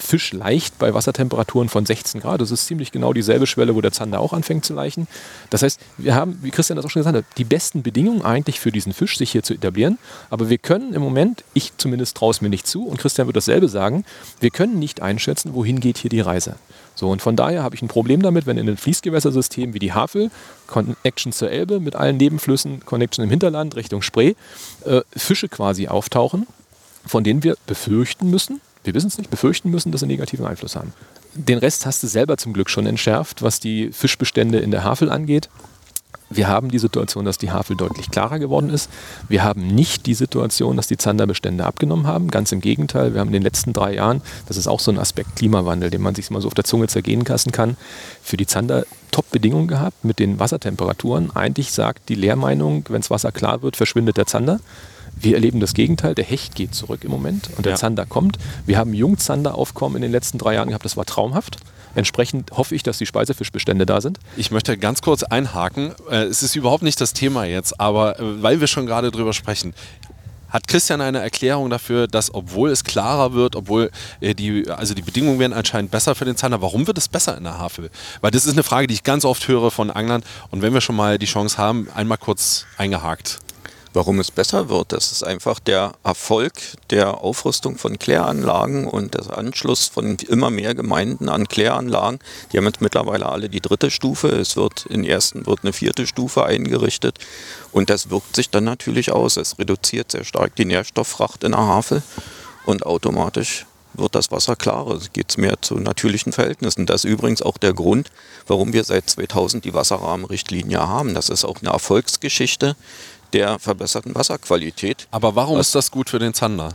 Fisch leicht bei Wassertemperaturen von 16 Grad. Das ist ziemlich genau dieselbe Schwelle, wo der Zander auch anfängt zu laichen. Das heißt, wir haben, wie Christian das auch schon gesagt hat, die besten Bedingungen eigentlich für diesen Fisch, sich hier zu etablieren. Aber wir können im Moment, ich zumindest traue es mir nicht zu, und Christian wird dasselbe sagen, wir können nicht einschätzen, wohin geht hier die Reise. So, und von daher habe ich ein Problem damit, wenn in einem Fließgewässersystem wie die Havel, Connection zur Elbe mit allen Nebenflüssen, Connection im Hinterland Richtung Spree, Fische quasi auftauchen, von denen wir befürchten müssen, wir wissen es nicht, befürchten müssen, dass sie einen negativen Einfluss haben. Den Rest hast du selber zum Glück schon entschärft, was die Fischbestände in der Havel angeht. Wir haben die Situation, dass die Havel deutlich klarer geworden ist. Wir haben nicht die Situation, dass die Zanderbestände abgenommen haben. Ganz im Gegenteil, wir haben in den letzten 3 Jahren, das ist auch so ein Aspekt Klimawandel, den man sich mal so auf der Zunge zergehen lassen kann, für die Zander Top-Bedingungen gehabt mit den Wassertemperaturen. Eigentlich sagt die Lehrmeinung, wenn das Wasser klar wird, verschwindet der Zander. Wir erleben das Gegenteil, der Hecht geht zurück im Moment und der Zander kommt. Wir haben Jungzanderaufkommen in den letzten 3 Jahren gehabt, das war traumhaft. Entsprechend hoffe ich, dass die Speisefischbestände da sind. Ich möchte ganz kurz einhaken. Es ist überhaupt nicht das Thema jetzt, aber weil wir schon gerade drüber sprechen, hat Christian eine Erklärung dafür, dass obwohl es klarer wird, obwohl die Bedingungen werden anscheinend besser für den Zander, warum wird es besser in der Havel? Weil das ist eine Frage, die ich ganz oft höre von Anglern und wenn wir schon mal die Chance haben, einmal kurz eingehakt. Warum es besser wird, das ist einfach der Erfolg der Aufrüstung von Kläranlagen und der Anschluss von immer mehr Gemeinden an Kläranlagen. Die haben jetzt mittlerweile alle die 3. Stufe. In ersten wird eine 4. Stufe eingerichtet. Und das wirkt sich dann natürlich aus. Es reduziert sehr stark die Nährstofffracht in der Havel und automatisch wird das Wasser klarer. Es geht mehr zu natürlichen Verhältnissen. Das ist übrigens auch der Grund, warum wir seit 2000 die Wasserrahmenrichtlinie haben. Das ist auch eine Erfolgsgeschichte der verbesserten Wasserqualität. Aber warum ist das gut für den Zander?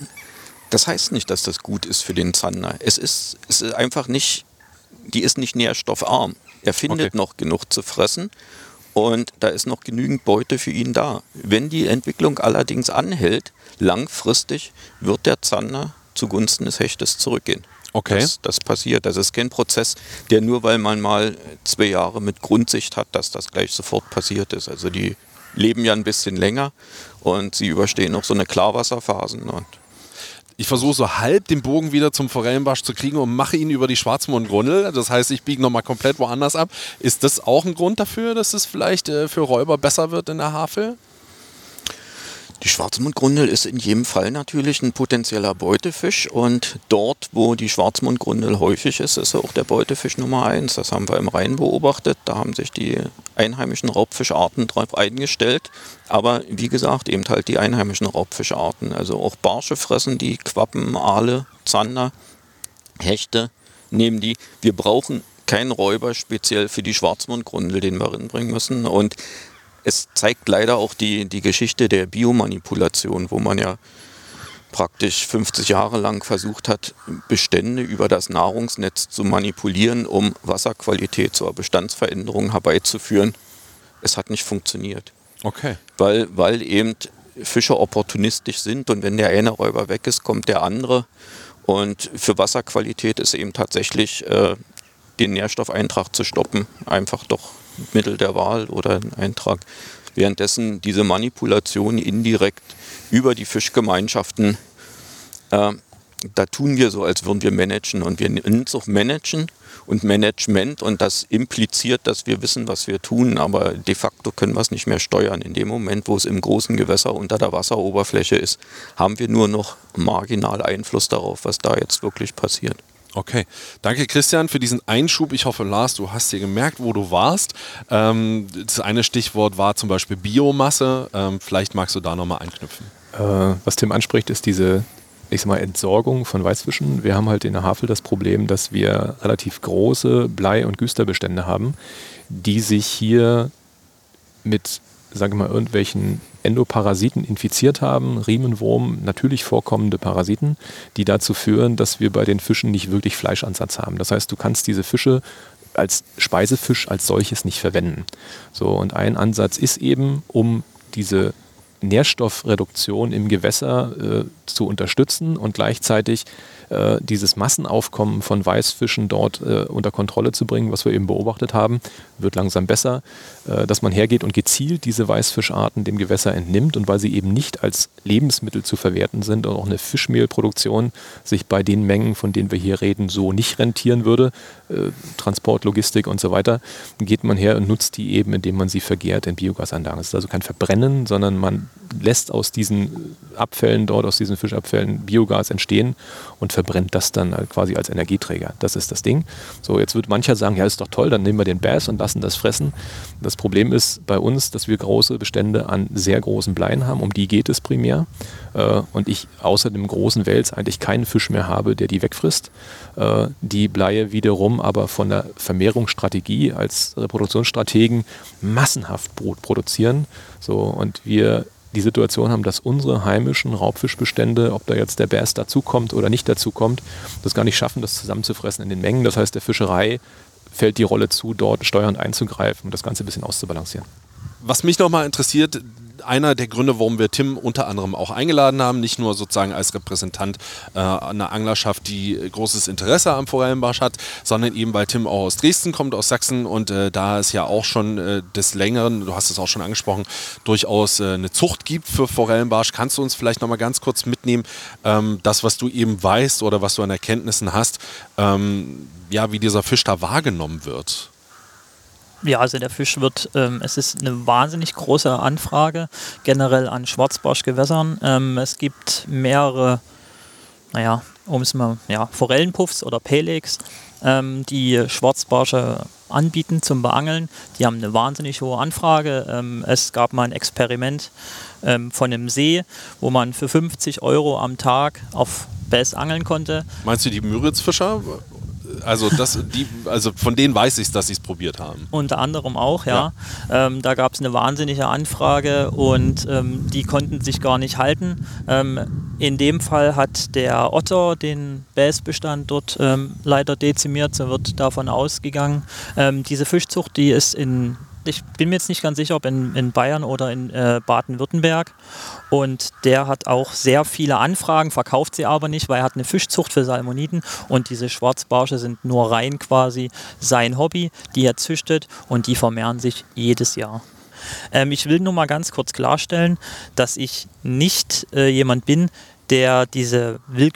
Das heißt nicht, dass das gut ist für den Zander. Es ist einfach nicht, die ist nicht nährstoffarm. Er findet noch genug zu fressen und da ist noch genügend Beute für ihn da. Wenn die Entwicklung allerdings anhält, langfristig wird der Zander zugunsten des Hechtes zurückgehen. Okay. Das passiert. Das ist kein Prozess, der nur weil man mal 2 Jahre mit Grundsicht hat, dass das gleich sofort passiert ist. Also die leben ja ein bisschen länger und sie überstehen noch so eine Klarwasserphasen. Und ich versuche so halb den Bogen wieder zum Forellenbarsch zu kriegen und mache ihn über die Schwarzmundgrundel. Das heißt, ich biege nochmal komplett woanders ab. Ist das auch ein Grund dafür, dass es vielleicht für Räuber besser wird in der Havel? Die Schwarzmundgrundel ist in jedem Fall natürlich ein potenzieller Beutefisch und dort, wo die Schwarzmundgrundel häufig ist, ist auch der Beutefisch Nummer 1. Das haben wir im Rhein beobachtet, da haben sich die einheimischen Raubfischarten drauf eingestellt, aber wie gesagt, eben halt die einheimischen Raubfischarten, also auch Barsche fressen die, Quappen, Aale, Zander, Hechte nehmen die. Wir brauchen keinen Räuber speziell für die Schwarzmundgrundel, den wir reinbringen müssen und es zeigt leider auch die Geschichte der Biomanipulation, wo man ja praktisch 50 Jahre lang versucht hat, Bestände über das Nahrungsnetz zu manipulieren, um Wasserqualität zur Bestandsveränderung herbeizuführen. Es hat nicht funktioniert. Okay. Weil eben Fische opportunistisch sind und wenn der eine Räuber weg ist, kommt der andere. Und für Wasserqualität ist eben tatsächlich den Nährstoffeintrag zu stoppen einfach doch Mittel der Wahl oder ein Eintrag. Währenddessen diese Manipulation indirekt über die Fischgemeinschaften, da tun wir so, als würden wir managen. Und wir nennen es auch Managen und Management und das impliziert, dass wir wissen, was wir tun, aber de facto können wir es nicht mehr steuern. In dem Moment, wo es im großen Gewässer unter der Wasseroberfläche ist, haben wir nur noch marginal Einfluss darauf, was da jetzt wirklich passiert. Okay, danke Christian für diesen Einschub. Ich hoffe, Lars, du hast dir gemerkt, wo du warst. Das eine Stichwort war zum Beispiel Biomasse. Vielleicht magst du da nochmal anknüpfen. Was Tim anspricht, ist diese Entsorgung von Weißfischen. Wir haben halt in der Havel das Problem, dass wir relativ große Blei- und Güsterbestände haben, die sich hier mit, sage ich mal, irgendwelchen Endoparasiten infiziert haben, Riemenwurm, natürlich vorkommende Parasiten, die dazu führen, dass wir bei den Fischen nicht wirklich Fleischansatz haben. Das heißt, du kannst diese Fische als Speisefisch als solches nicht verwenden. So, und ein Ansatz ist eben, um diese Nährstoffreduktion im Gewässer zu unterstützen und gleichzeitig dieses Massenaufkommen von Weißfischen dort unter Kontrolle zu bringen, was wir eben beobachtet haben, wird langsam besser, dass man hergeht und gezielt diese Weißfischarten dem Gewässer entnimmt und weil sie eben nicht als Lebensmittel zu verwerten sind und auch eine Fischmehlproduktion sich bei den Mengen, von denen wir hier reden, so nicht rentieren würde, Transport, Logistik und so weiter, geht man her und nutzt die eben, indem man sie vergärt in Biogasanlagen. Es ist also kein Verbrennen, sondern man lässt aus diesen Abfällen dort, aus diesen Fischabfällen Biogas entstehen und verbrennt das dann quasi als Energieträger. Das ist das Ding. So, jetzt wird mancher sagen, ja, ist doch toll, dann nehmen wir den Bass und lassen das fressen. Das Problem ist bei uns, dass wir große Bestände an sehr großen Bleien haben, um die geht es primär. Und ich außer dem großen Wels eigentlich keinen Fisch mehr habe, der die wegfrisst. Die Bleie wiederum aber von der Vermehrungsstrategie als Reproduktionsstrategen massenhaft Brut produzieren. So, und wir die Situation haben, dass unsere heimischen Raubfischbestände, ob da jetzt der Bass dazukommt oder nicht dazukommt, das gar nicht schaffen, das zusammenzufressen in den Mengen. Das heißt, der Fischerei fällt die Rolle zu, dort steuernd einzugreifen und das Ganze ein bisschen auszubalancieren. Was mich nochmal interessiert, einer der Gründe, warum wir Tim unter anderem auch eingeladen haben, nicht nur sozusagen als Repräsentant einer Anglerschaft, die großes Interesse am Forellenbarsch hat, sondern eben, weil Tim auch aus Dresden kommt, aus Sachsen und da es ja auch schon des Längeren, du hast es auch schon angesprochen, durchaus eine Zucht gibt für Forellenbarsch. Kannst du uns vielleicht nochmal ganz kurz mitnehmen, das, was du eben weißt oder was du an Erkenntnissen hast, wie dieser Fisch da wahrgenommen wird? Ja, also der Fisch wird, es ist eine wahnsinnig große Anfrage generell an Schwarzbarschgewässern. Es gibt mehrere, Forellenpuffs oder Pelex, die Schwarzbarsche anbieten zum Beangeln. Die haben eine wahnsinnig hohe Anfrage. Es gab mal ein Experiment von einem See, wo man für 50 € am Tag auf Bass angeln konnte. Meinst du die Müritzfischer? Also von denen weiß ich, dass sie es probiert haben. Unter anderem auch, ja. Da gab es eine wahnsinnige Anfrage und die konnten sich gar nicht halten. In dem Fall hat der Otter den Bassbestand dort leider dezimiert, so wird davon ausgegangen. Diese Fischzucht, die ist ich bin mir jetzt nicht ganz sicher, ob in Bayern oder in Baden-Württemberg. Und der hat auch sehr viele Anfragen, verkauft sie aber nicht, weil er hat eine Fischzucht für Salmoniden. Und diese Schwarzbarsche sind nur rein quasi sein Hobby, die er züchtet und die vermehren sich jedes Jahr. Ich will nur mal ganz kurz klarstellen, dass ich nicht jemand bin, der diese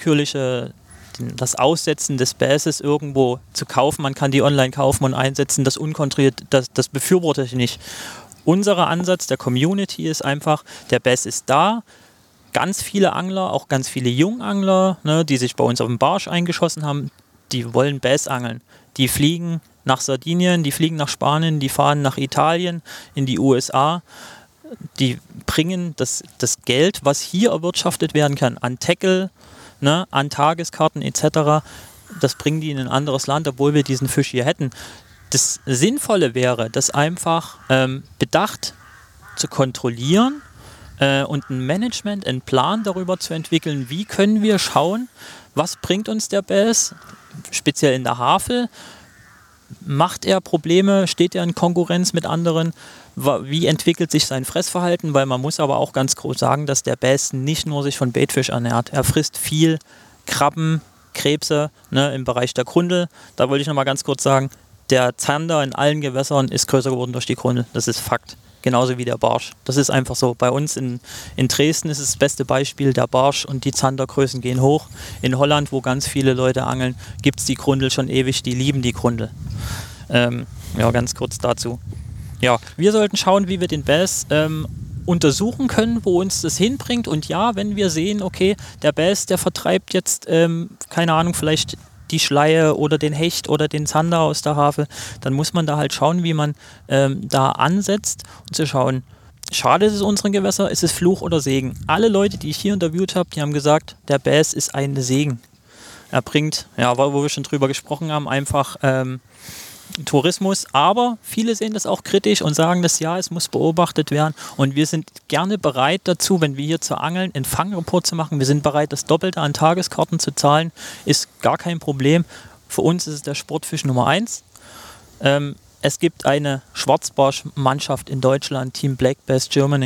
das Aussetzen des Basses irgendwo zu kaufen, man kann die online kaufen und einsetzen, das unkontrolliert, das befürworte ich nicht. Unser Ansatz der Community ist einfach, der Bass ist da, ganz viele Angler, auch ganz viele Jungangler, die sich bei uns auf den Barsch eingeschossen haben, die wollen Bass angeln. Die fliegen nach Sardinien, die fliegen nach Spanien, die fahren nach Italien, in die USA. Die bringen das Geld, was hier erwirtschaftet werden kann, an Tackle, an Tageskarten etc., das bringen die in ein anderes Land, obwohl wir diesen Fisch hier hätten. Das Sinnvolle wäre, das einfach bedacht zu kontrollieren und ein Management, einen Plan darüber zu entwickeln, wie können wir schauen, was bringt uns der Bass, speziell in der Havel, macht er Probleme, steht er in Konkurrenz mit anderen, wie entwickelt sich sein Fressverhalten, weil man muss aber auch ganz groß sagen, dass der Bass nicht nur sich von Baitfisch ernährt, er frisst viel Krabben, Krebse im Bereich der Grundel. Da wollte ich noch mal ganz kurz sagen, der Zander in allen Gewässern ist größer geworden durch die Grundel, das ist Fakt. Genauso wie der Barsch. Das ist einfach so. Bei uns in Dresden ist es das beste Beispiel, der Barsch und die Zandergrößen gehen hoch. In Holland, wo ganz viele Leute angeln, gibt es die Grundel schon ewig, die lieben die Grundel. Ganz kurz dazu. Ja, wir sollten schauen, wie wir den Bass untersuchen können, wo uns das hinbringt. Und ja, wenn wir sehen, okay, der Bass, der vertreibt jetzt, keine Ahnung, vielleicht die Schleie oder den Hecht oder den Zander aus der Havel, dann muss man da halt schauen, wie man da ansetzt und zu schauen, schade ist es unseren Gewässer, ist es Fluch oder Segen? Alle Leute, die ich hier interviewt habe, die haben gesagt, der Bass ist ein Segen. Er bringt, wo wir schon drüber gesprochen haben, einfach Tourismus, aber viele sehen das auch kritisch und sagen, dass es muss beobachtet werden und wir sind gerne bereit dazu, wenn wir hier zu angeln, einen Fangreport zu machen, wir sind bereit, das Doppelte an Tageskarten zu zahlen, ist gar kein Problem. Für uns ist es der Sportfisch Nummer 1. Es gibt eine Schwarzbarsch-Mannschaft in Deutschland, Team Black Bass Germany.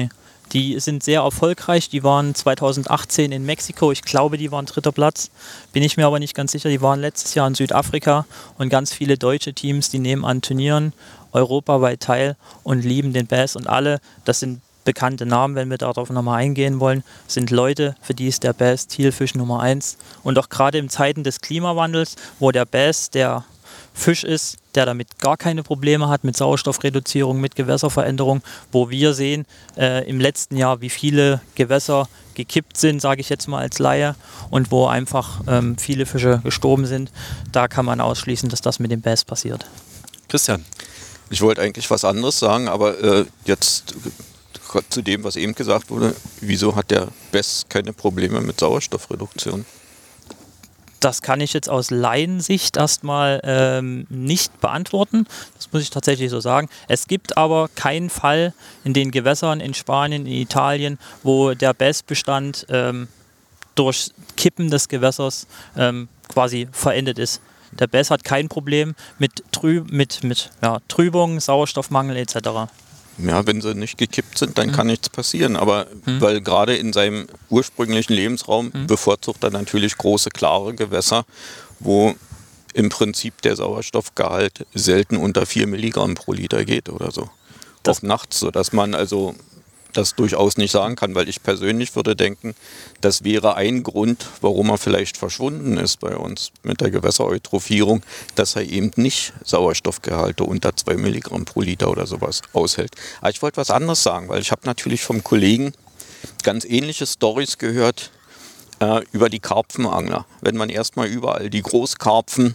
Die sind sehr erfolgreich. Die waren 2018 in Mexiko. Ich glaube, die waren 3. Platz. Bin ich mir aber nicht ganz sicher. Die waren letztes Jahr in Südafrika. Und ganz viele deutsche Teams, die nehmen an Turnieren europaweit teil und lieben den Bass. Und alle, das sind bekannte Namen, wenn wir darauf nochmal eingehen wollen, sind Leute, für die ist der Bass Zielfisch Nummer 1. Und auch gerade in Zeiten des Klimawandels, wo der Bass der Fisch ist, der damit gar keine Probleme hat mit Sauerstoffreduzierung, mit Gewässerveränderung, wo wir sehen im letzten Jahr, wie viele Gewässer gekippt sind, sage ich jetzt mal als Laie, und wo einfach viele Fische gestorben sind, da kann man ausschließen, dass das mit dem Bass passiert. Christian. Ich wollte eigentlich was anderes sagen, aber jetzt zu dem, was eben gesagt wurde, wieso hat der Bass keine Probleme mit Sauerstoffreduktion? Das kann ich jetzt aus Laiensicht erstmal nicht beantworten. Das muss ich tatsächlich so sagen. Es gibt aber keinen Fall in den Gewässern in Spanien, in Italien, wo der Bassbestand durch Kippen des Gewässers quasi verendet ist. Der Bass hat kein Problem mit Trübung, Sauerstoffmangel etc. Ja, wenn sie nicht gekippt sind, dann kann nichts passieren. Aber weil gerade in seinem ursprünglichen Lebensraum bevorzugt er natürlich große, klare Gewässer, wo im Prinzip der Sauerstoffgehalt selten unter 4 Milligramm pro Liter geht oder so. Auch nachts, sodass man also das durchaus nicht sagen kann, weil ich persönlich würde denken, das wäre ein Grund, warum er vielleicht verschwunden ist bei uns mit der Gewässereutроphierung, dass er eben nicht Sauerstoffgehalte unter 2 Milligramm pro Liter oder sowas aushält. Aber ich wollte was anderes sagen, weil ich habe natürlich vom Kollegen ganz ähnliche Storys gehört über die Karpfenangler. Wenn man erstmal überall die Großkarpfen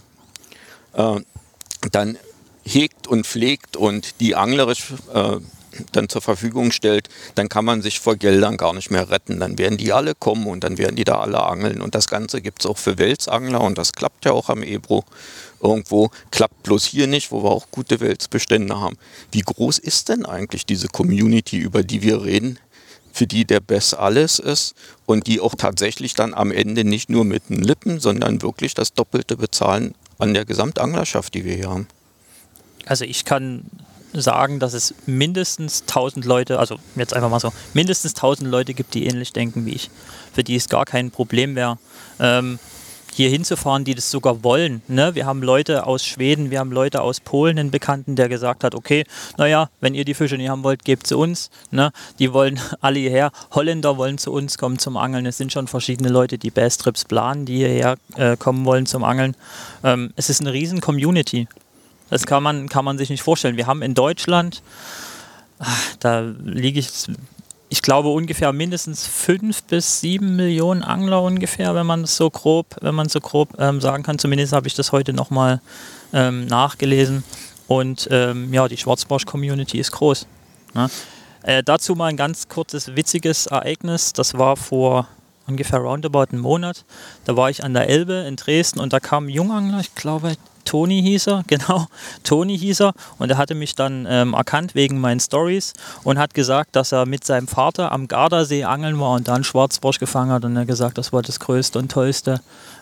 dann hegt und pflegt und die anglerisch dann zur Verfügung stellt, dann kann man sich vor Geldern gar nicht mehr retten. Dann werden die alle kommen und dann werden die da alle angeln. Und das Ganze gibt es auch für Welsangler und das klappt ja auch am Ebro irgendwo. Klappt bloß hier nicht, wo wir auch gute Welsbestände haben. Wie groß ist denn eigentlich diese Community, über die wir reden, für die der Bass alles ist und die auch tatsächlich dann am Ende nicht nur mit den Lippen, sondern wirklich das Doppelte bezahlen an der Gesamtanglerschaft, die wir hier haben? Also ich kann sagen, dass es mindestens 1000 Leute, also jetzt einfach mal so, mindestens 1000 Leute gibt, die ähnlich denken wie ich, für die es gar kein Problem wäre, hier hinzufahren, die das sogar wollen. Ne? Wir haben Leute aus Schweden, wir haben Leute aus Polen, einen Bekannten, der gesagt hat, okay, naja, wenn ihr die Fische nicht haben wollt, gebt sie uns. Ne? Die wollen alle hierher. Holländer wollen zu uns kommen zum Angeln. Es sind schon verschiedene Leute, die Bass-Trips planen, die hierher kommen wollen zum Angeln. Es ist eine riesen Community. Das kann man sich nicht vorstellen. Wir haben in Deutschland, da liege ich glaube ungefähr mindestens 5 bis 7 Millionen Angler ungefähr, wenn man so grob sagen kann. Zumindest habe ich das heute nochmal nachgelesen. Und die Schwarzbarsch-Community ist groß. Ne? Dazu mal ein ganz kurzes, witziges Ereignis. Das war vor ungefähr roundabout einen Monat. Da war ich an der Elbe in Dresden und da kam ein Jungangler, ich glaube Toni hieß er, und er hatte mich dann erkannt wegen meinen Stories und hat gesagt, dass er mit seinem Vater am Gardasee angeln war und dann Schwarzbarsch gefangen hat, und er hat gesagt, das war das größte und tollste,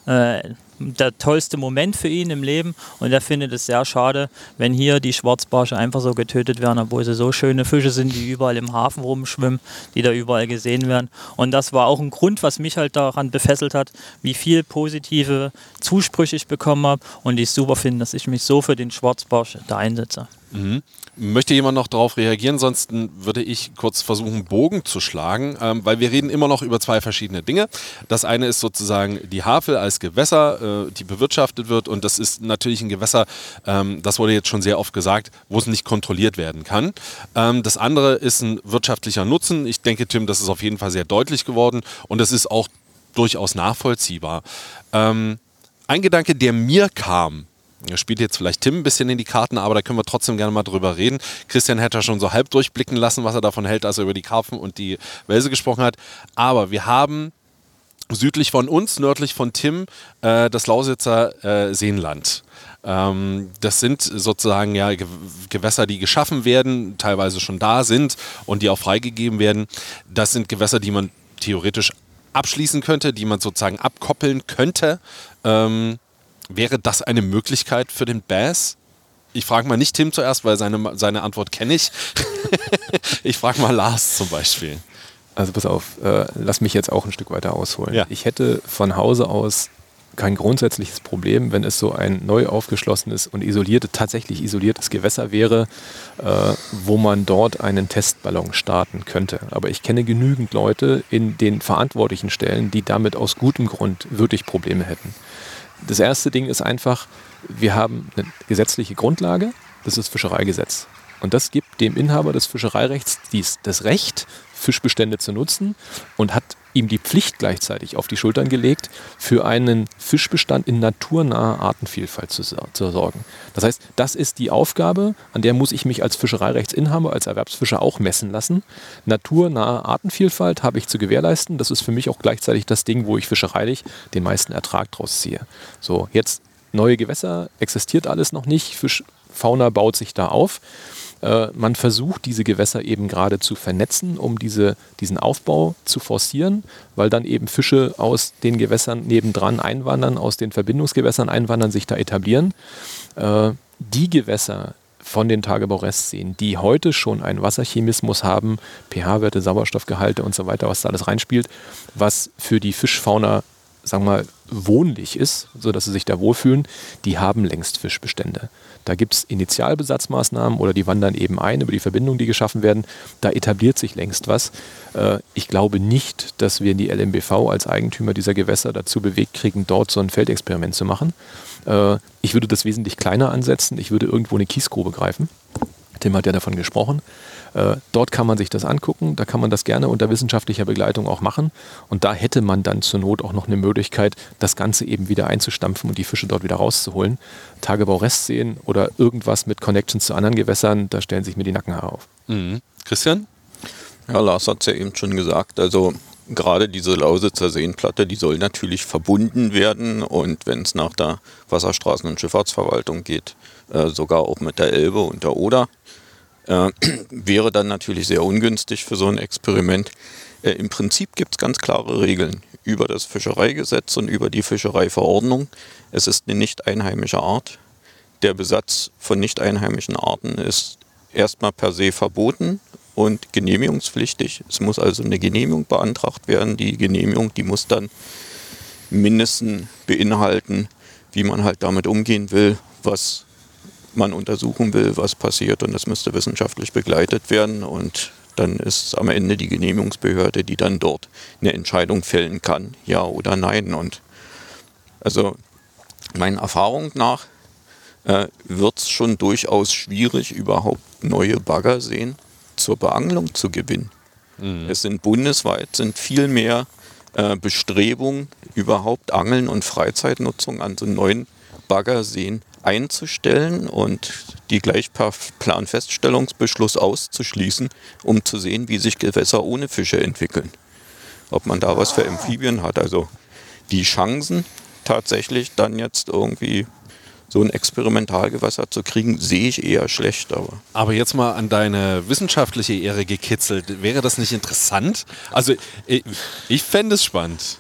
der tollste Moment für ihn im Leben, und er findet es sehr schade, wenn hier die Schwarzbarsche einfach so getötet werden, obwohl sie so schöne Fische sind, die überall im Hafen rumschwimmen, die da überall gesehen werden. Und das war auch ein Grund, was mich halt daran befesselt hat, wie viel positive Zusprüche ich bekommen habe, und ich super finde, dass ich mich so für den Schwarzbarsch da einsetze. Mhm. Möchte jemand noch darauf reagieren? Sonst würde ich kurz versuchen, einen Bogen zu schlagen, weil wir reden immer noch über zwei verschiedene Dinge. Das eine ist sozusagen die Havel als Gewässer, die bewirtschaftet wird, und das ist natürlich ein Gewässer, das wurde jetzt schon sehr oft gesagt, wo es nicht kontrolliert werden kann. Das andere ist ein wirtschaftlicher Nutzen. Ich denke, Tim, das ist auf jeden Fall sehr deutlich geworden, und das ist auch durchaus nachvollziehbar. Ein Gedanke, der mir kam, spielt jetzt vielleicht Tim ein bisschen in die Karten, aber da können wir trotzdem gerne mal drüber reden. Christian hätte ja schon so halb durchblicken lassen, was er davon hält, als er über die Karpfen und die Welse gesprochen hat. Aber wir haben südlich von uns, nördlich von Tim, das Lausitzer Seenland. Das sind sozusagen ja Gewässer, die geschaffen werden, teilweise schon da sind und die auch freigegeben werden. Das sind Gewässer, die man theoretisch abschließen könnte, die man sozusagen abkoppeln könnte. Wäre das eine Möglichkeit für den Bass? Ich frage mal nicht Tim zuerst, weil seine Antwort kenne ich. Ich frage mal Lars zum Beispiel. Also pass auf, lass mich jetzt auch ein Stück weiter ausholen. Ja. Ich hätte von Hause aus kein grundsätzliches Problem, wenn es so ein neu aufgeschlossenes und tatsächlich isoliertes Gewässer wäre, wo man dort einen Testballon starten könnte. Aber ich kenne genügend Leute in den verantwortlichen Stellen, die damit aus gutem Grund wirklich Probleme hätten. Das erste Ding ist einfach, wir haben eine gesetzliche Grundlage, das ist das Fischereigesetz. Und das gibt dem Inhaber des Fischereirechts das Recht, Fischbestände zu nutzen und hat ihm die Pflicht gleichzeitig auf die Schultern gelegt, für einen Fischbestand in naturnaher Artenvielfalt zu sorgen. Das heißt, das ist die Aufgabe, an der muss ich mich als Fischereirechtsinhaber, als Erwerbsfischer auch messen lassen. Naturnahe Artenvielfalt habe ich zu gewährleisten. Das ist für mich auch gleichzeitig das Ding, wo ich fischereilich den meisten Ertrag draus ziehe. So, jetzt neue Gewässer, existiert alles noch nicht. Fischfauna baut sich da auf. Man versucht, diese Gewässer eben gerade zu vernetzen, um diesen Aufbau zu forcieren, weil dann eben Fische aus den Gewässern nebendran einwandern, aus den Verbindungsgewässern einwandern, sich da etablieren. Die Gewässer von den Tagebaurestseen, die heute schon einen Wasserchemismus haben, pH-Werte, Sauerstoffgehalte und so weiter, was da alles reinspielt, was für die Fischfauna, sagen wir mal, wohnlich ist, sodass sie sich da wohlfühlen, die haben längst Fischbestände. Da gibt es Initialbesatzmaßnahmen oder die wandern eben ein über die Verbindungen, die geschaffen werden. Da etabliert sich längst was. Ich glaube nicht, dass wir die LMBV als Eigentümer dieser Gewässer dazu bewegt kriegen, dort so ein Feldexperiment zu machen. Ich würde das wesentlich kleiner ansetzen. Ich würde irgendwo eine Kiesgrube greifen. Tim hat ja davon gesprochen. Dort kann man sich das angucken, da kann man das gerne unter wissenschaftlicher Begleitung auch machen und da hätte man dann zur Not auch noch eine Möglichkeit, das Ganze eben wieder einzustampfen und die Fische dort wieder rauszuholen. Tagebaurestseen oder irgendwas mit Connections zu anderen Gewässern, da stellen sich mir die Nackenhaare auf. Mhm. Christian? Ja, Lars hat es ja eben schon gesagt, also gerade diese Lausitzer Seenplatte, die soll natürlich verbunden werden und wenn es nach der Wasserstraßen- und Schifffahrtsverwaltung geht, sogar auch mit der Elbe und der Oder. Wäre dann natürlich sehr ungünstig für so ein Experiment. Im Prinzip gibt es ganz klare Regeln über das Fischereigesetz und über die Fischereiverordnung. Es ist eine nicht einheimische Art. Der Besatz von nicht einheimischen Arten ist erstmal per se verboten und genehmigungspflichtig. Es muss also eine Genehmigung beantragt werden. Die Genehmigung, die muss dann mindestens beinhalten, wie man halt damit umgehen will, was man untersuchen will, was passiert und das müsste wissenschaftlich begleitet werden und dann ist es am Ende die Genehmigungsbehörde, die dann dort eine Entscheidung fällen kann, ja oder nein. Und also meiner Erfahrung nach wird es schon durchaus schwierig, überhaupt neue Baggerseen zur Beangelung zu gewinnen. Es sind bundesweit viel mehr Bestrebungen, überhaupt Angeln und Freizeitnutzung an so neuen Baggerseen einzustellen und die gleich per Planfeststellungsbeschluss auszuschließen, um zu sehen, wie sich Gewässer ohne Fische entwickeln. Ob man da was für Amphibien hat. Also die Chancen, tatsächlich dann jetzt irgendwie so ein Experimentalgewässer zu kriegen, sehe ich eher schlecht. Aber jetzt mal an deine wissenschaftliche Ehre gekitzelt. Wäre das nicht interessant? Also ich fände es spannend.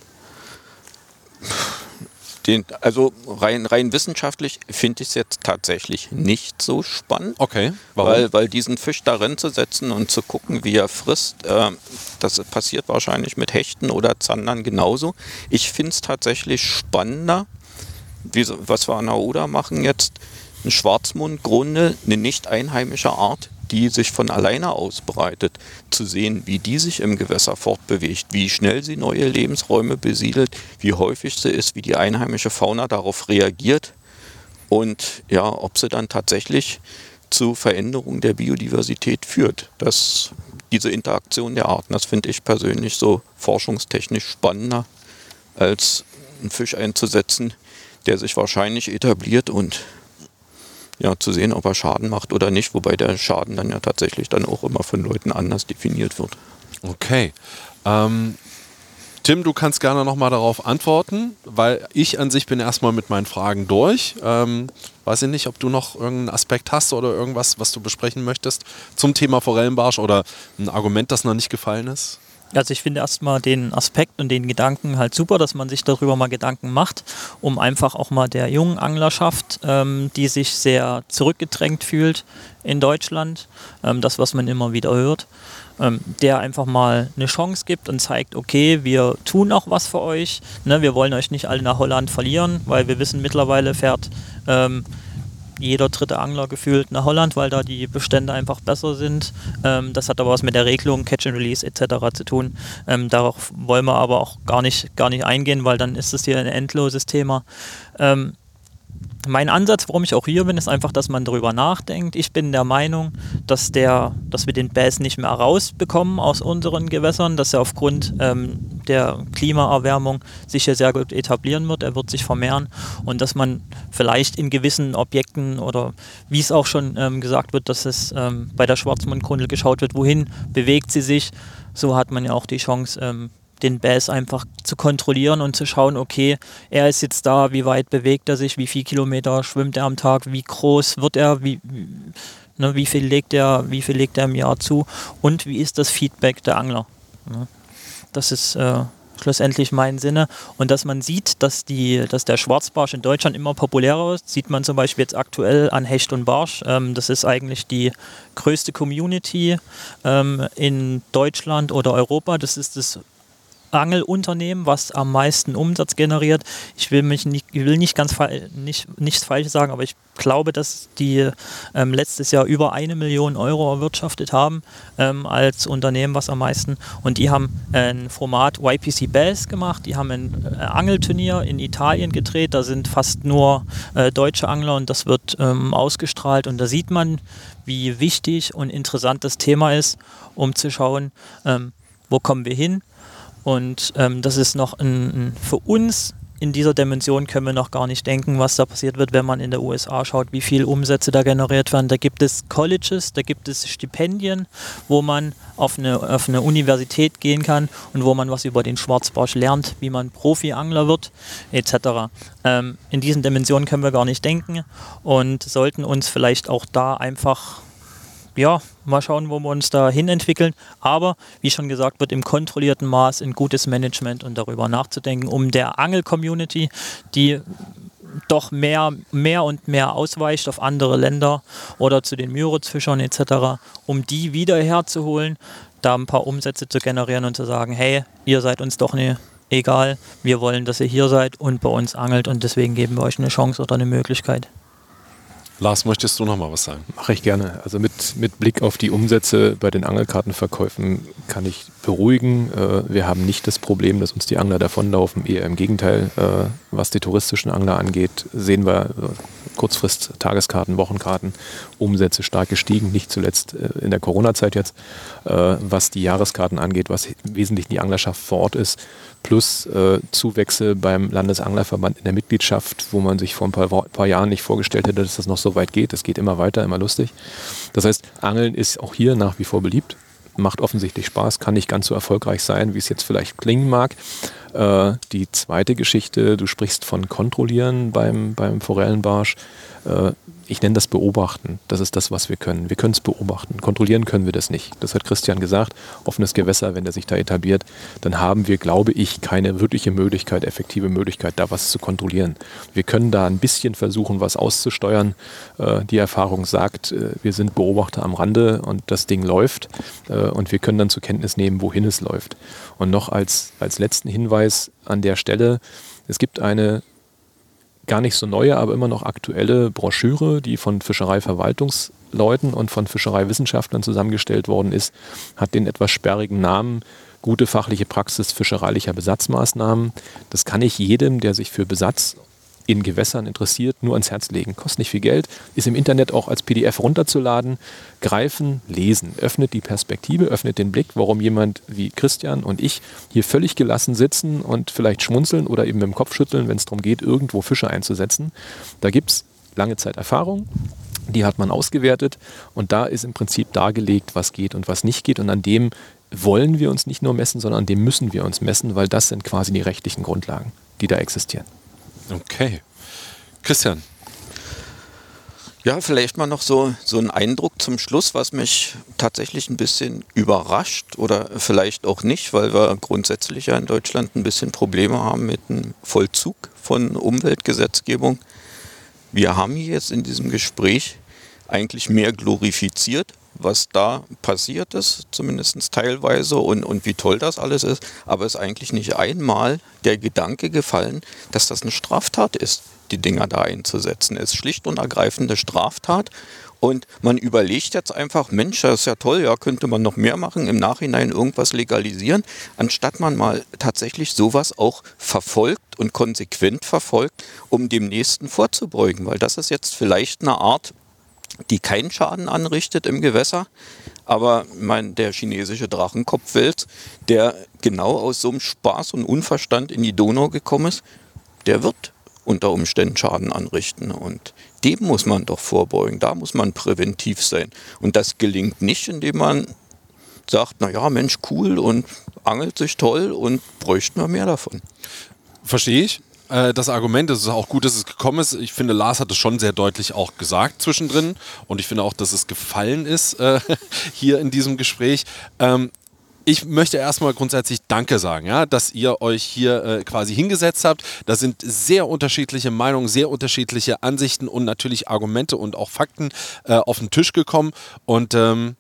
Also rein wissenschaftlich finde ich es jetzt tatsächlich nicht so spannend. Okay, warum? Weil diesen Fisch darin zu setzen und zu gucken, wie er frisst, das passiert wahrscheinlich mit Hechten oder Zandern genauso. Ich finde es tatsächlich spannender, was wir an der Oder machen jetzt, ein Schwarzmundgrunde, eine nicht einheimische Art, die sich von alleine ausbreitet, zu sehen, wie die sich im Gewässer fortbewegt, wie schnell sie neue Lebensräume besiedelt, wie häufig sie ist, wie die einheimische Fauna darauf reagiert und ja, ob sie dann tatsächlich zu Veränderungen der Biodiversität führt. Diese Interaktion der Arten, das finde ich persönlich so forschungstechnisch spannender, als einen Fisch einzusetzen, der sich wahrscheinlich etabliert und ja, zu sehen, ob er Schaden macht oder nicht, wobei der Schaden dann ja tatsächlich dann auch immer von Leuten anders definiert wird. Okay. Tim, du kannst gerne nochmal darauf antworten, weil ich an sich bin erstmal mit meinen Fragen durch. Weiß ich nicht, ob du noch irgendeinen Aspekt hast oder irgendwas, was du besprechen möchtest zum Thema Forellenbarsch oder ein Argument, das noch nicht gefallen ist? Also ich finde erstmal den Aspekt und den Gedanken halt super, dass man sich darüber mal Gedanken macht, um einfach auch mal der jungen Anglerschaft, die sich sehr zurückgedrängt fühlt in Deutschland, das, was man immer wieder hört, der einfach mal eine Chance gibt und zeigt, okay, wir tun auch was für euch, ne, wir wollen euch nicht alle nach Holland verlieren, weil wir wissen, mittlerweile fährt jeder dritte Angler gefühlt nach Holland, weil da die Bestände einfach besser sind. Das hat aber was mit der Regelung, Catch and Release etc. zu tun. Darauf wollen wir aber auch gar nicht eingehen, weil dann ist es hier ein endloses Thema. Mein Ansatz, warum ich auch hier bin, ist einfach, dass man darüber nachdenkt. Ich bin der Meinung, dass wir den Bass nicht mehr rausbekommen aus unseren Gewässern, dass er aufgrund der Klimaerwärmung sich hier sehr gut etablieren wird. Er wird sich vermehren und dass man vielleicht in gewissen Objekten oder wie es auch schon gesagt wird, dass es bei der Schwarzmundgrundel geschaut wird, wohin bewegt sie sich. So hat man ja auch die Chance, den Bass einfach zu kontrollieren und zu schauen, okay, er ist jetzt da, wie weit bewegt er sich, wie viele Kilometer schwimmt er am Tag, wie groß wird er, wie viel legt er im Jahr zu und wie ist das Feedback der Angler. Ne? Das ist schlussendlich mein Sinne. Und dass man sieht, dass der Schwarzbarsch in Deutschland immer populärer ist, sieht man zum Beispiel jetzt aktuell an Hecht und Barsch. Das ist eigentlich die größte Community in Deutschland oder Europa. Das ist das Angelunternehmen, was am meisten Umsatz generiert. Ich will nichts Falsches sagen, aber ich glaube, dass die letztes Jahr über 1 Million Euro erwirtschaftet haben als Unternehmen, was am meisten. Und die haben ein Format YPC Bass gemacht, die haben ein Angelturnier in Italien gedreht, da sind fast nur deutsche Angler und das wird ausgestrahlt und da sieht man, wie wichtig und interessant das Thema ist, um zu schauen, wo kommen wir hin. Und das ist noch für uns in dieser Dimension können wir noch gar nicht denken, was da passiert wird, wenn man in der USA schaut, wie viel Umsätze da generiert werden. Da gibt es Colleges, da gibt es Stipendien, wo man auf eine Universität gehen kann und wo man was über den Schwarzbarsch lernt, wie man Profi-Angler wird, etc. In diesen Dimensionen können wir gar nicht denken und sollten uns vielleicht auch da einfach mal schauen, wo wir uns da hin entwickeln. Aber, wie schon gesagt wird, im kontrollierten Maß, in gutes Management und darüber nachzudenken, um der Angel-Community, die doch mehr und mehr ausweicht auf andere Länder oder zu den Müritzfischern etc., um die wieder herzuholen, da ein paar Umsätze zu generieren und zu sagen, hey, ihr seid uns doch egal, wir wollen, dass ihr hier seid und bei uns angelt und deswegen geben wir euch eine Chance oder eine Möglichkeit. Lars, möchtest du noch mal was sagen? Mache ich gerne. Also mit Blick auf die Umsätze bei den Angelkartenverkäufen kann ich beruhigen. Wir haben nicht das Problem, dass uns die Angler davonlaufen. Eher im Gegenteil. Was die touristischen Angler angeht, sehen wir Kurzfrist Tageskarten, Wochenkarten, Umsätze stark gestiegen. Nicht zuletzt in der Corona-Zeit jetzt. Was die Jahreskarten angeht, was wesentlich die Anglerschaft vor Ort ist. Plus Zuwächse beim Landesanglerverband in der Mitgliedschaft, wo man sich vor ein paar Jahren nicht vorgestellt hätte, dass das noch so weit geht. Es geht immer weiter, immer lustig. Das heißt, Angeln ist auch hier nach wie vor beliebt, macht offensichtlich Spaß, kann nicht ganz so erfolgreich sein, wie es jetzt vielleicht klingen mag. Die zweite Geschichte, du sprichst von Kontrollieren beim Forellenbarsch. Ich nenne das Beobachten. Das ist das, was wir können. Wir können es beobachten. Kontrollieren können wir das nicht. Das hat Christian gesagt. Offenes Gewässer, wenn der sich da etabliert, dann haben wir, glaube ich, keine wirkliche Möglichkeit, effektive Möglichkeit, da was zu kontrollieren. Wir können da ein bisschen versuchen, was auszusteuern. Die Erfahrung sagt, wir sind Beobachter am Rande und das Ding läuft. Und wir können dann zur Kenntnis nehmen, wohin es läuft. Und noch als letzten Hinweis an der Stelle, es gibt eine gar nicht so neue, aber immer noch aktuelle Broschüre, die von Fischereiverwaltungsleuten und von Fischereiwissenschaftlern zusammengestellt worden ist, hat den etwas sperrigen Namen Gute fachliche Praxis fischereilicher Besatzmaßnahmen. Das kann ich jedem, der sich für Besatz in Gewässern interessiert, nur ans Herz legen. Kostet nicht viel Geld, ist im Internet auch als PDF runterzuladen. Greifen, lesen, öffnet die Perspektive, öffnet den Blick, warum jemand wie Christian und ich hier völlig gelassen sitzen und vielleicht schmunzeln oder eben mit dem Kopf schütteln, wenn es darum geht, irgendwo Fische einzusetzen. Da gibt es lange Zeit Erfahrung, die hat man ausgewertet und da ist im Prinzip dargelegt, was geht und was nicht geht und an dem wollen wir uns nicht nur messen, sondern an dem müssen wir uns messen, weil das sind quasi die rechtlichen Grundlagen, die da existieren. Okay. Christian. Ja, vielleicht mal noch so ein Eindruck zum Schluss, was mich tatsächlich ein bisschen überrascht oder vielleicht auch nicht, weil wir grundsätzlich ja in Deutschland ein bisschen Probleme haben mit dem Vollzug von Umweltgesetzgebung. Wir haben hier jetzt in diesem Gespräch eigentlich mehr glorifiziert, was da passiert ist, zumindest teilweise und wie toll das alles ist, aber es ist eigentlich nicht einmal der Gedanke gefallen, dass das eine Straftat ist, die Dinger da einzusetzen. Es ist schlicht und ergreifend eine Straftat und man überlegt jetzt einfach, Mensch, das ist ja toll, ja, könnte man noch mehr machen, im Nachhinein irgendwas legalisieren, anstatt man mal tatsächlich sowas auch verfolgt und konsequent verfolgt, um dem Nächsten vorzubeugen, weil das ist jetzt vielleicht eine Art, die keinen Schaden anrichtet im Gewässer, aber der chinesische Drachenkopfwels, der genau aus so einem Spaß und Unverstand in die Donau gekommen ist, der wird unter Umständen Schaden anrichten und dem muss man doch vorbeugen, da muss man präventiv sein und das gelingt nicht, indem man sagt, naja Mensch, cool und angelt sich toll und bräuchten wir mehr davon. Verstehe ich. Das Argument, es ist auch gut, dass es gekommen ist. Ich finde, Lars hat es schon sehr deutlich auch gesagt zwischendrin und ich finde auch, dass es gefallen ist hier in diesem Gespräch. Ich möchte erstmal grundsätzlich Danke sagen, ja, dass ihr euch hier quasi hingesetzt habt. Da sind sehr unterschiedliche Meinungen, sehr unterschiedliche Ansichten und natürlich Argumente und auch Fakten auf den Tisch gekommen und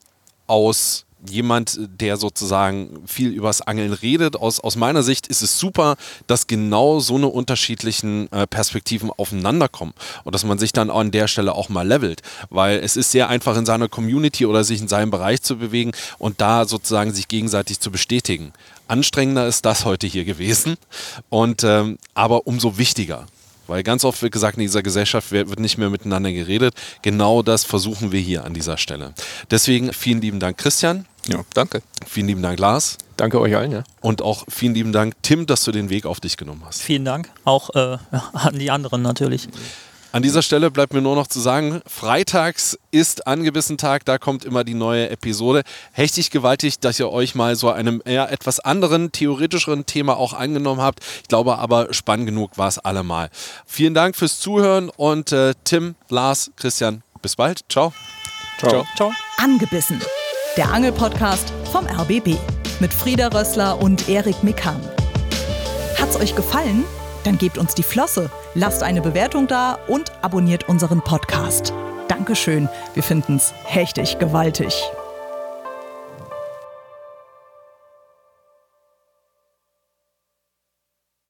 aus jemand, der sozusagen viel übers Angeln redet. Aus meiner Sicht ist es super, dass genau so eine unterschiedlichen Perspektiven aufeinander kommen und dass man sich dann an der Stelle auch mal levelt, weil es ist sehr einfach in seiner Community oder sich in seinem Bereich zu bewegen und da sozusagen sich gegenseitig zu bestätigen. Anstrengender ist das heute hier gewesen und aber umso wichtiger. Weil ganz oft wird gesagt, in dieser Gesellschaft wird nicht mehr miteinander geredet. Genau das versuchen wir hier an dieser Stelle. Deswegen vielen lieben Dank, Christian. Ja, danke. Vielen lieben Dank, Lars. Danke euch allen, ja. Und auch vielen lieben Dank, Tim, dass du den Weg auf dich genommen hast. Vielen Dank, auch an die anderen natürlich. An dieser Stelle bleibt mir nur noch zu sagen, freitags ist Angebissen Tag, da kommt immer die neue Episode. Hechtig gewaltig, dass ihr euch mal so einem eher etwas anderen, theoretischeren Thema auch angenommen habt. Ich glaube aber, spannend genug war es allemal. Vielen Dank fürs Zuhören und Tim, Lars, Christian, bis bald. Ciao. Ciao. Ciao. Angebissen, der Angelpodcast vom RBB mit Frieda Rössler und Erik Mikan. Hat's euch gefallen? Dann gebt uns die Flosse, lasst eine Bewertung da und abonniert unseren Podcast. Dankeschön, wir finden's hechtig gewaltig.